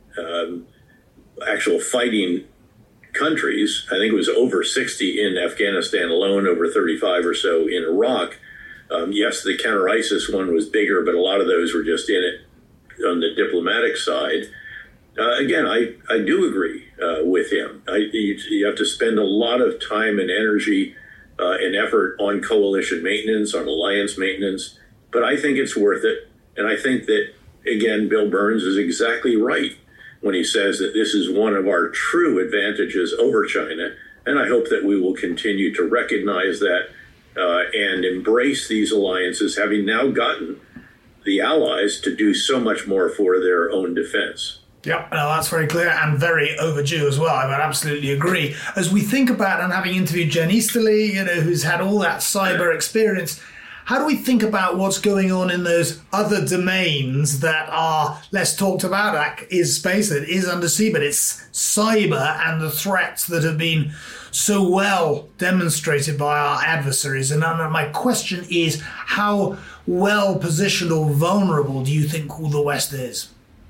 actual fighting countries, I think it was over 60 in Afghanistan alone, over 35 or so in Iraq. Yes, the counter-ISIS one was bigger, but a lot of those were just in it on the diplomatic side. Again, I do agree with him. You have to spend a lot of time and energy and effort on coalition maintenance, on alliance maintenance. but I think it's worth it. And I think that, again, Bill Burns is exactly right when he says that this is one of our true advantages over China. And I hope that we will continue to recognize that and embrace these alliances, having now gotten the allies to do so much more for their own defense. Yeah, no, that's very clear and very overdue as well. I would absolutely agree. As we think about, and having interviewed Jen Easterly, who's had all that cyber experience, how do we think about what's going on in those other domains that are less talked about? That is space, that is undersea, but it's cyber and the threats that have been so well demonstrated by our adversaries. And my question is, how well positioned or vulnerable do you think the West is?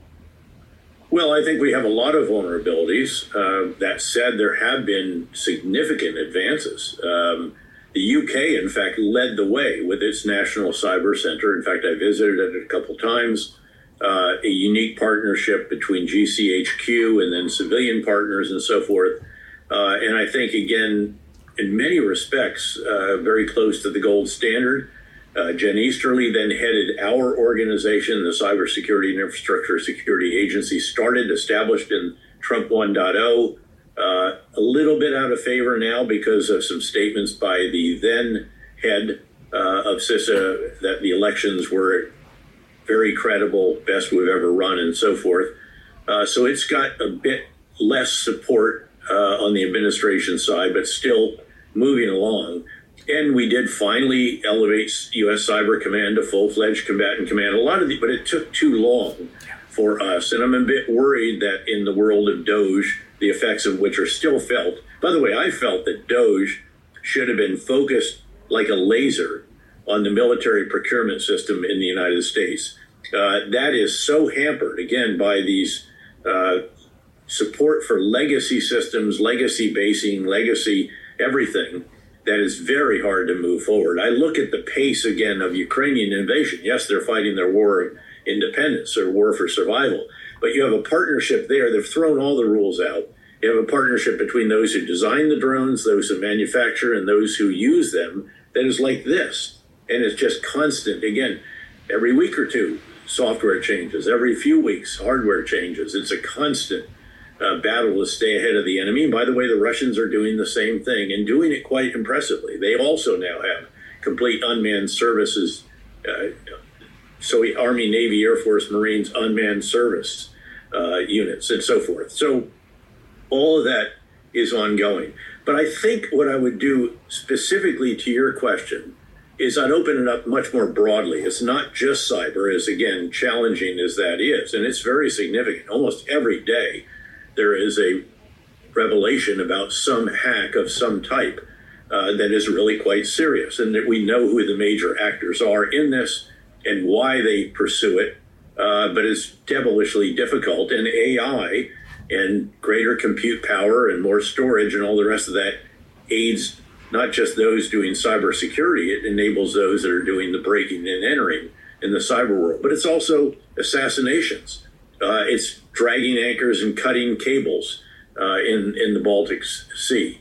Well, I think we have a lot of vulnerabilities. That said, there have been significant advances. The UK, in fact, led the way with its National Cyber Center. In fact, I visited it a couple times. A unique partnership between GCHQ and then civilian partners and so forth. And I think, again, in many respects, very close to the gold standard. Jen Easterly then headed our organization, the Cybersecurity and Infrastructure Security Agency, established in Trump 1.0. A little bit out of favor now because of some statements by the then head of CISA that the elections were very credible, best we've ever run, and so forth. So it's got a bit less support on the administration side, but still moving along. And we did finally elevate U.S. Cyber Command to full-fledged combatant command. But it took too long for us. And I'm a bit worried that in the world of DOGE, the effects of which are still felt. By the way, I felt that DOGE should have been focused like a laser on the military procurement system in the United States. That is so hampered, again, by these support for legacy systems, legacy basing, legacy everything, that is very hard to move forward. I look at the pace, again, of Ukrainian invasion. Yes, they're fighting their war of independence or war for survival, but you have a partnership there. They've thrown all the rules out. You have a partnership between those who design the drones, those who manufacture, and those who use them that is like this. And it's just constant. Again, every week or two, software changes. Every few weeks, hardware changes. It's a constant battle to stay ahead of the enemy. And by the way, the Russians are doing the same thing and doing it quite impressively. They also now have complete unmanned services. So Army, Navy, Air Force, Marines, unmanned service units and so forth. So all of that is ongoing. But I think what I would do specifically to your question is I'd open it up much more broadly. It's not just cyber, as again, challenging as that is. And it's very significant. Almost every day, there is a revelation about some hack of some type that is really quite serious, and that we know who the major actors are in this and why they pursue it. But it's devilishly difficult, and AI and greater compute power and more storage and all the rest of that aids not just those doing cybersecurity, it enables those that are doing the breaking and entering in the cyber world. But it's also assassinations. It's dragging anchors and cutting cables in the Baltic Sea.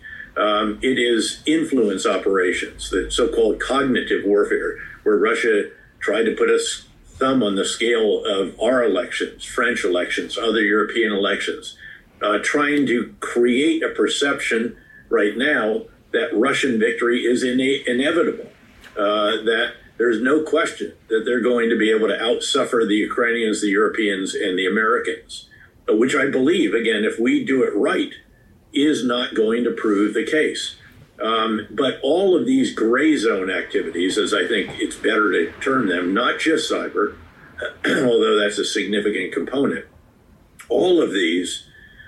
It is influence operations, the so-called cognitive warfare, where Russia tried to put a thumb on the scale of our elections, French elections, other European elections, trying to create a perception right now that Russian victory is inevitable, that there's no question that they're going to be able to outsuffer the Ukrainians, the Europeans, and the Americans, which I believe, again, if we do it right, is not going to prove the case. But all of these gray zone activities, as I think it's better to term them, not just cyber, although that's a significant component, all of these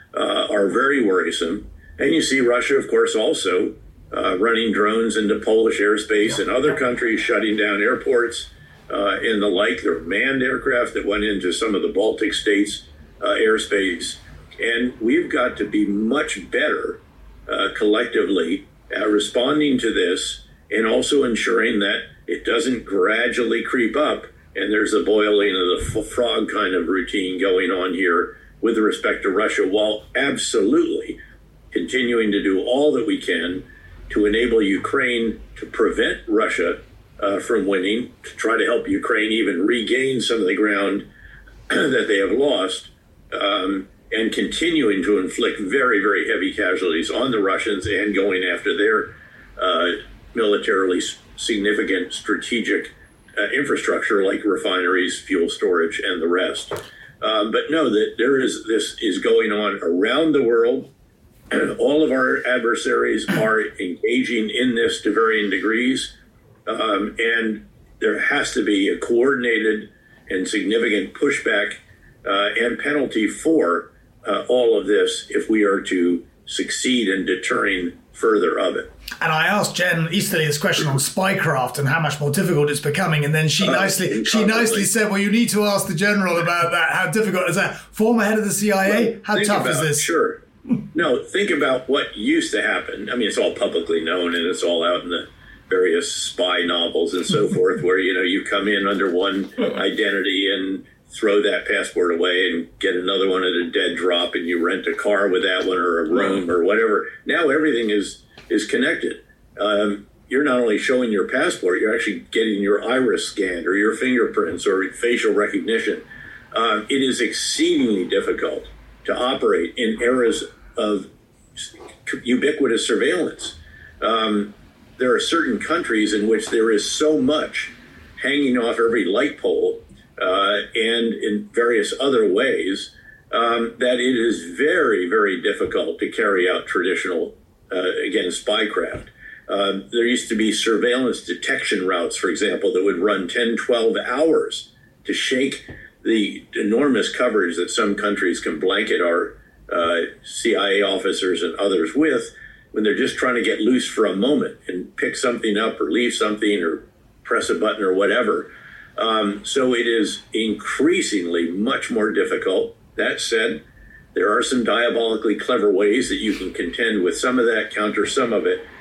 are very worrisome. And you see Russia, of course, also running drones into Polish airspace and other countries, shutting down airports and the like. There were manned aircraft that went into some of the Baltic states' airspace. And we've got to be much better collectively at responding to this, and also ensuring that it doesn't gradually creep up and there's a boiling of the frog kind of routine going on here with respect to Russia, while absolutely continuing to do all that we can to enable Ukraine to prevent Russia from winning, to try to help Ukraine even regain some of the ground that they have lost, and continuing to inflict very, very heavy casualties on the Russians and going after their militarily significant strategic infrastructure like refineries, fuel storage, and the rest. But know that this is going on around the world. All of our adversaries are engaging in this to varying degrees, and there has to be a coordinated and significant pushback and penalty for all of this if we are to succeed in deterring further of it. And I asked Jen Easterly this question on spycraft and how much more difficult it's becoming, and then she nicely said, "Well, you need to ask the general about that. How difficult is that? Former head of the CIA, how tough is this?" Sure. No, think about what used to happen. I mean, it's all publicly known, and it's all out in the various spy novels and so forth, where you come in under one identity and throw that passport away and get another one at a dead drop, and you rent a car with that one or a room or whatever. Now everything is connected. You're not only showing your passport, you're actually getting your iris scanned or your fingerprints or facial recognition. It is exceedingly difficult to operate in eras of ubiquitous surveillance. There are certain countries in which there is so much hanging off every light pole and in various other ways that it is very, very difficult to carry out traditional, again, spycraft. There used to be surveillance detection routes, for example, that would run 10, 12 hours to shake the enormous coverage that some countries can blanket our CIA officers and others with when they're just trying to get loose for a moment and pick something up or leave something or press a button or whatever. So it is increasingly much more difficult. That said, there are some diabolically clever ways that you can contend with some of that, counter some of it.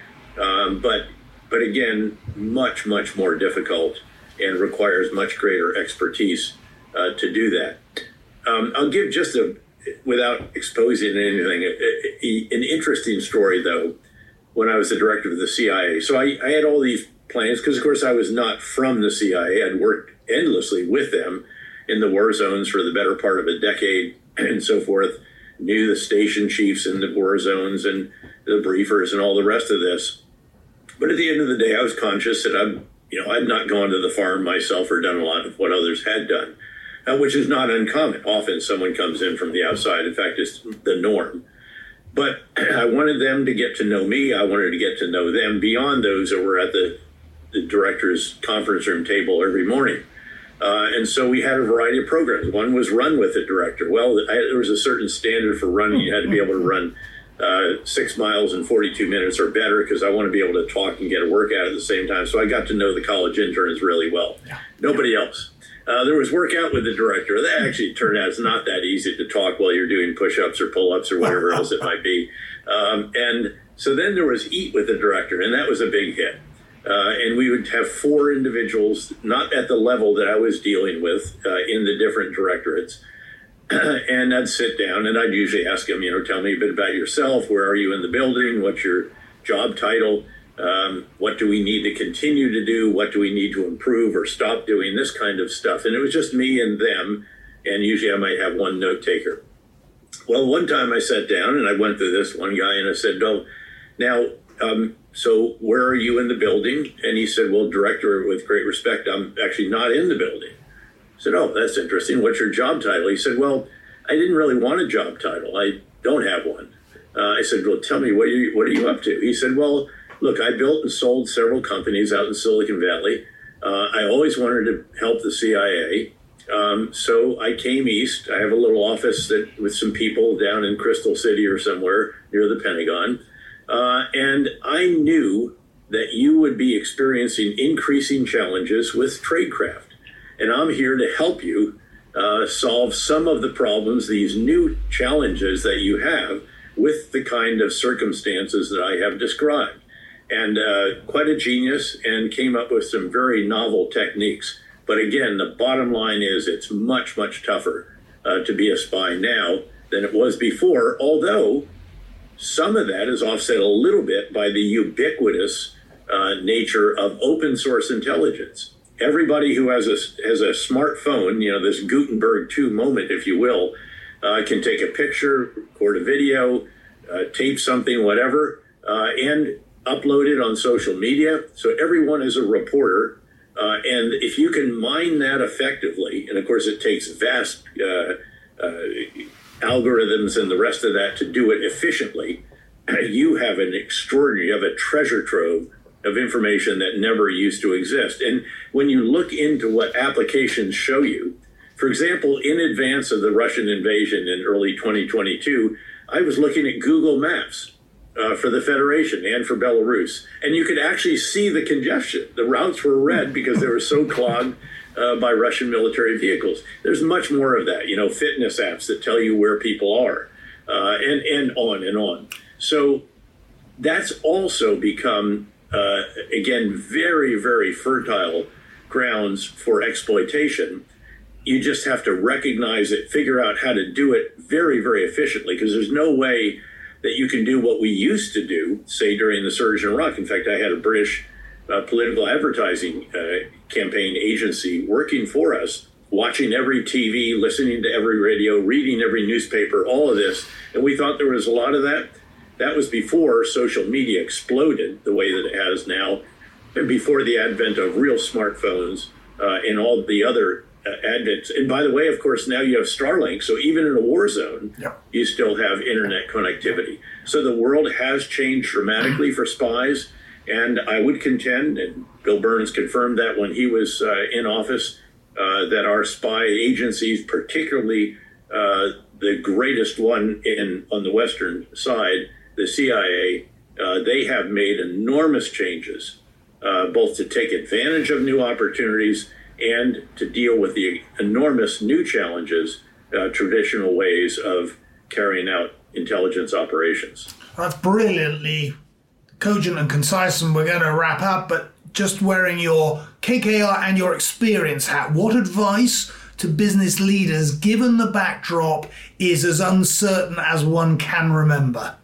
But again, much, much more difficult and requires much greater expertise to do that. I'll give just without exposing anything, an interesting story, though, when I was the director of the CIA. So I had all these plans because, of course, I was not from the CIA. I'd worked endlessly with them in the war zones for the better part of a decade and so forth, knew the station chiefs in the war zones and the briefers and all the rest of this. But at the end of the day, I was conscious that I'd not gone to the farm myself or done a lot of what others had done, which is not uncommon. Often someone comes in from the outside. In fact, it's the norm. But I wanted them to get to know me. I wanted to get to know them beyond those that were at the director's conference room table every morning. And so we had a variety of programs. One was run with the director. Well, there was a certain standard for running. You had to be able to run 6 miles in 42 minutes or better because I want to be able to talk and get a workout at the same time. So I got to know the college interns really well. Yeah. Nobody else. There was workout with the director. That actually turned out it's not that easy to talk while you're doing push-ups or pull-ups or whatever else it might be. And so then there was eat with the director, and that was a big hit. And we would have 4 individuals, not at the level that I was dealing with in the different directorates. And I'd sit down and I'd usually ask them, tell me a bit about yourself. Where are you in the building? What's your job title? What do we need to continue to do? What do we need to improve or stop doing? This kind of stuff. And it was just me and them. And usually I might have one note taker. Well, one time I sat down and I went to this one guy and I said, so where are you in the building? And he said, well, director, with great respect, I'm actually not in the building. I said, oh, that's interesting. What's your job title? He said, well, I didn't really want a job title. I don't have one. I said, well, tell me, what are you up to? He said, well, look, I built and sold several companies out in Silicon Valley. I always wanted to help the CIA. So I came east. I have a little office with some people down in Crystal City or somewhere near the Pentagon. And I knew that you would be experiencing increasing challenges with tradecraft. And I'm here to help you solve some of the problems, these new challenges that you have with the kind of circumstances that I have described. And quite a genius, and came up with some very novel techniques. But again, the bottom line is it's much, much tougher to be a spy now than it was before, although some of that is offset a little bit by the ubiquitous nature of open source intelligence. Everybody who has a smartphone, this Gutenberg 2 moment, if you will, can take a picture, record a video, tape something, whatever, and upload it on social media. So everyone is a reporter. And if you can mine that effectively, and of course it takes vast algorithms and the rest of that to do it efficiently, you have a treasure trove of information that never used to exist. And when you look into what applications show you, for example, in advance of the Russian invasion in early 2022, I was looking at Google Maps for the Federation and for Belarus. And you could actually see the congestion. The routes were red because they were so clogged by Russian military vehicles. There's much more of that, fitness apps that tell you where people are, and on and on. So that's also become, again, very, very fertile grounds for exploitation. You just have to recognize it, figure out how to do it very, very efficiently, because there's no way that you can do what we used to do, say, during the surge in Iraq. In fact, I had a British political advertising campaign agency working for us, watching every TV, listening to every radio, reading every newspaper, all of this. And we thought there was a lot of that. That was before social media exploded the way that it has now, and before the advent of real smartphones and all the other advents. And by the way, of course, now you have Starlink. So even in a war zone, you still have internet connectivity. So the world has changed dramatically for spies. And I would contend, and Bill Burns confirmed that when he was in office, that our spy agencies, particularly the greatest one on the Western side, the CIA, they have made enormous changes, both to take advantage of new opportunities and to deal with the enormous new challenges, traditional ways of carrying out intelligence operations. That's brilliantly cogent and concise, and we're going to wrap up, but just wearing your KKR and your experience hat, what advice to business leaders, given the backdrop is as uncertain as one can remember?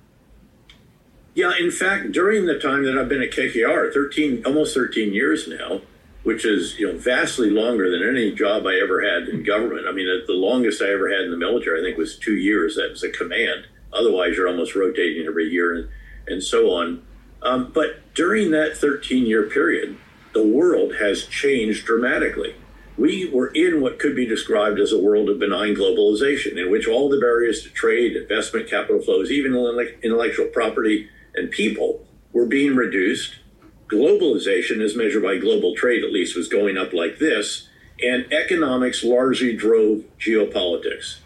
Yeah, in fact, during the time that I've been at KKR, almost 13 years now, which is vastly longer than any job I ever had in government. I mean, the longest I ever had in the military, I think, was 2 years. That was a command. Otherwise, you're almost rotating every year and so on. But during that 13-year period, the world has changed dramatically. We were in what could be described as a world of benign globalization, in which all the barriers to trade, investment, capital flows, even intellectual property and people were being reduced. Globalization, as measured by global trade at least, was going up like this, and economics largely drove geopolitics.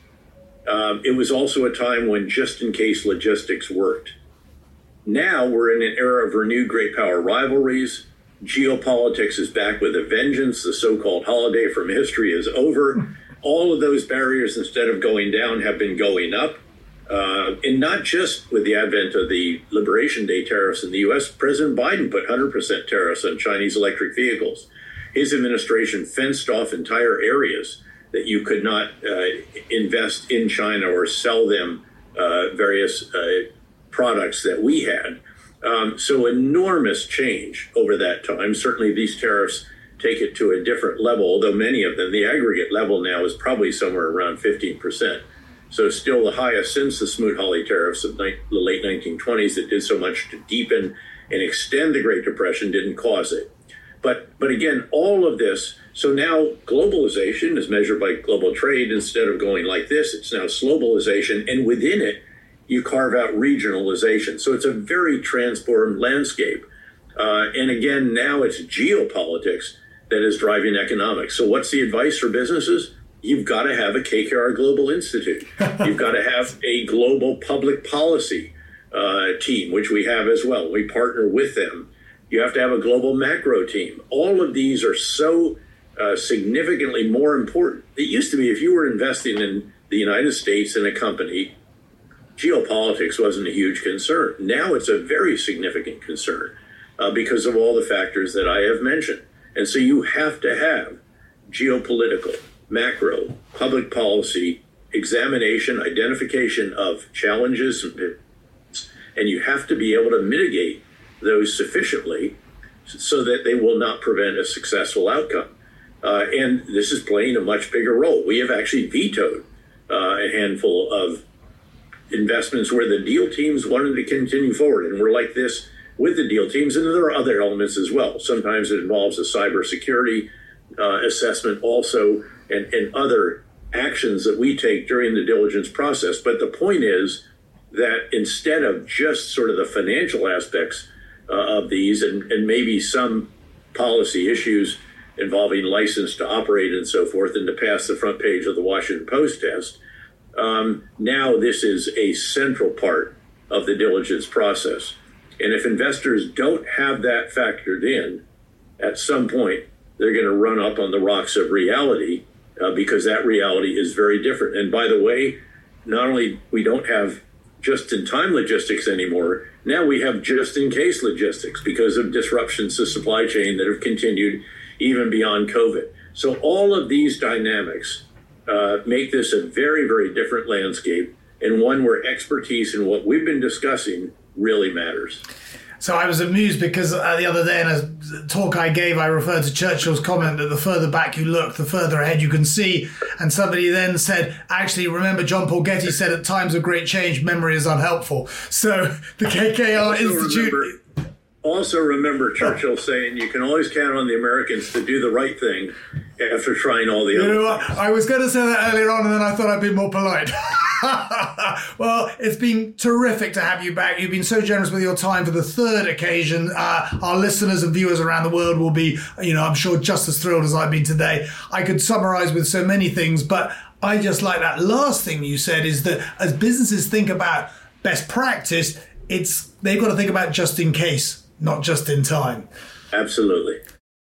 It was also a time when just-in-case logistics worked. Now we're in an era of renewed great power rivalries. Geopolitics is back with a vengeance. The so-called holiday from history is over. All of those barriers, instead of going down, have been going up. And not just with the advent of the Liberation Day tariffs in the U.S., President Biden put 100% tariffs on Chinese electric vehicles. His administration fenced off entire areas that you could not invest in China or sell them various products that we had. So enormous change over that time. Certainly these tariffs take it to a different level, although many of them, the aggregate level now is probably somewhere around 15%. So still the highest since the Smoot-Hawley tariffs of the late 1920s that did so much to deepen and extend the Great Depression, didn't cause it. But again, all of this, so now globalization is measured by global trade. Instead of going like this, it's now globalization, and within it, you carve out regionalization. So it's a very transformed landscape. And again, now it's geopolitics that is driving economics. So what's the advice for businesses? You've got to have a KKR Global Institute. You've got to have a global public policy team, which we have as well. We partner with them. You have to have a global macro team. All of these are so significantly more important. It used to be if you were investing in the United States in a company, geopolitics wasn't a huge concern. Now it's a very significant concern because of all the factors that I have mentioned. And so you have to have geopolitical, macro, public policy, examination, identification of challenges, and you have to be able to mitigate those sufficiently so that they will not prevent a successful outcome. And this is playing a much bigger role. We have actually vetoed a handful of investments where the deal teams wanted to continue forward. And we're like this with the deal teams. And there are other elements as well. Sometimes it involves a cybersecurity assessment also and other actions that we take during the diligence process. But the point is that instead of just sort of the financial aspects of these and maybe some policy issues involving license to operate and so forth, and to pass the front page of the Washington Post test, now this is a central part of the diligence process. And if investors don't have that factored in, at some point, they're going to run up on the rocks of reality because that reality is very different. And by the way, not only we don't have just-in-time logistics anymore, now we have just-in-case logistics because of disruptions to supply chain that have continued even beyond COVID. So all of these dynamics make this a very, very different landscape, and one where expertise in what we've been discussing really matters. So I was amused because the other day in a talk I gave, I referred to Churchill's comment that the further back you look, the further ahead you can see. And somebody then said, actually, remember John Paul Getty said at times of great change, memory is unhelpful. So the KKR Institute... Also remember Churchill saying you can always count on the Americans to do the right thing after trying all the other things. You know what? I was going to say that earlier on, and then I thought I'd be more polite. Well, it's been terrific to have you back. You've been so generous with your time for the third occasion. Our listeners and viewers around the world will be, I'm sure just as thrilled as I've been today. I could summarize with so many things, but I just like that last thing you said is that as businesses think about best practice, they've got to think about just in case, not just in time. Absolutely.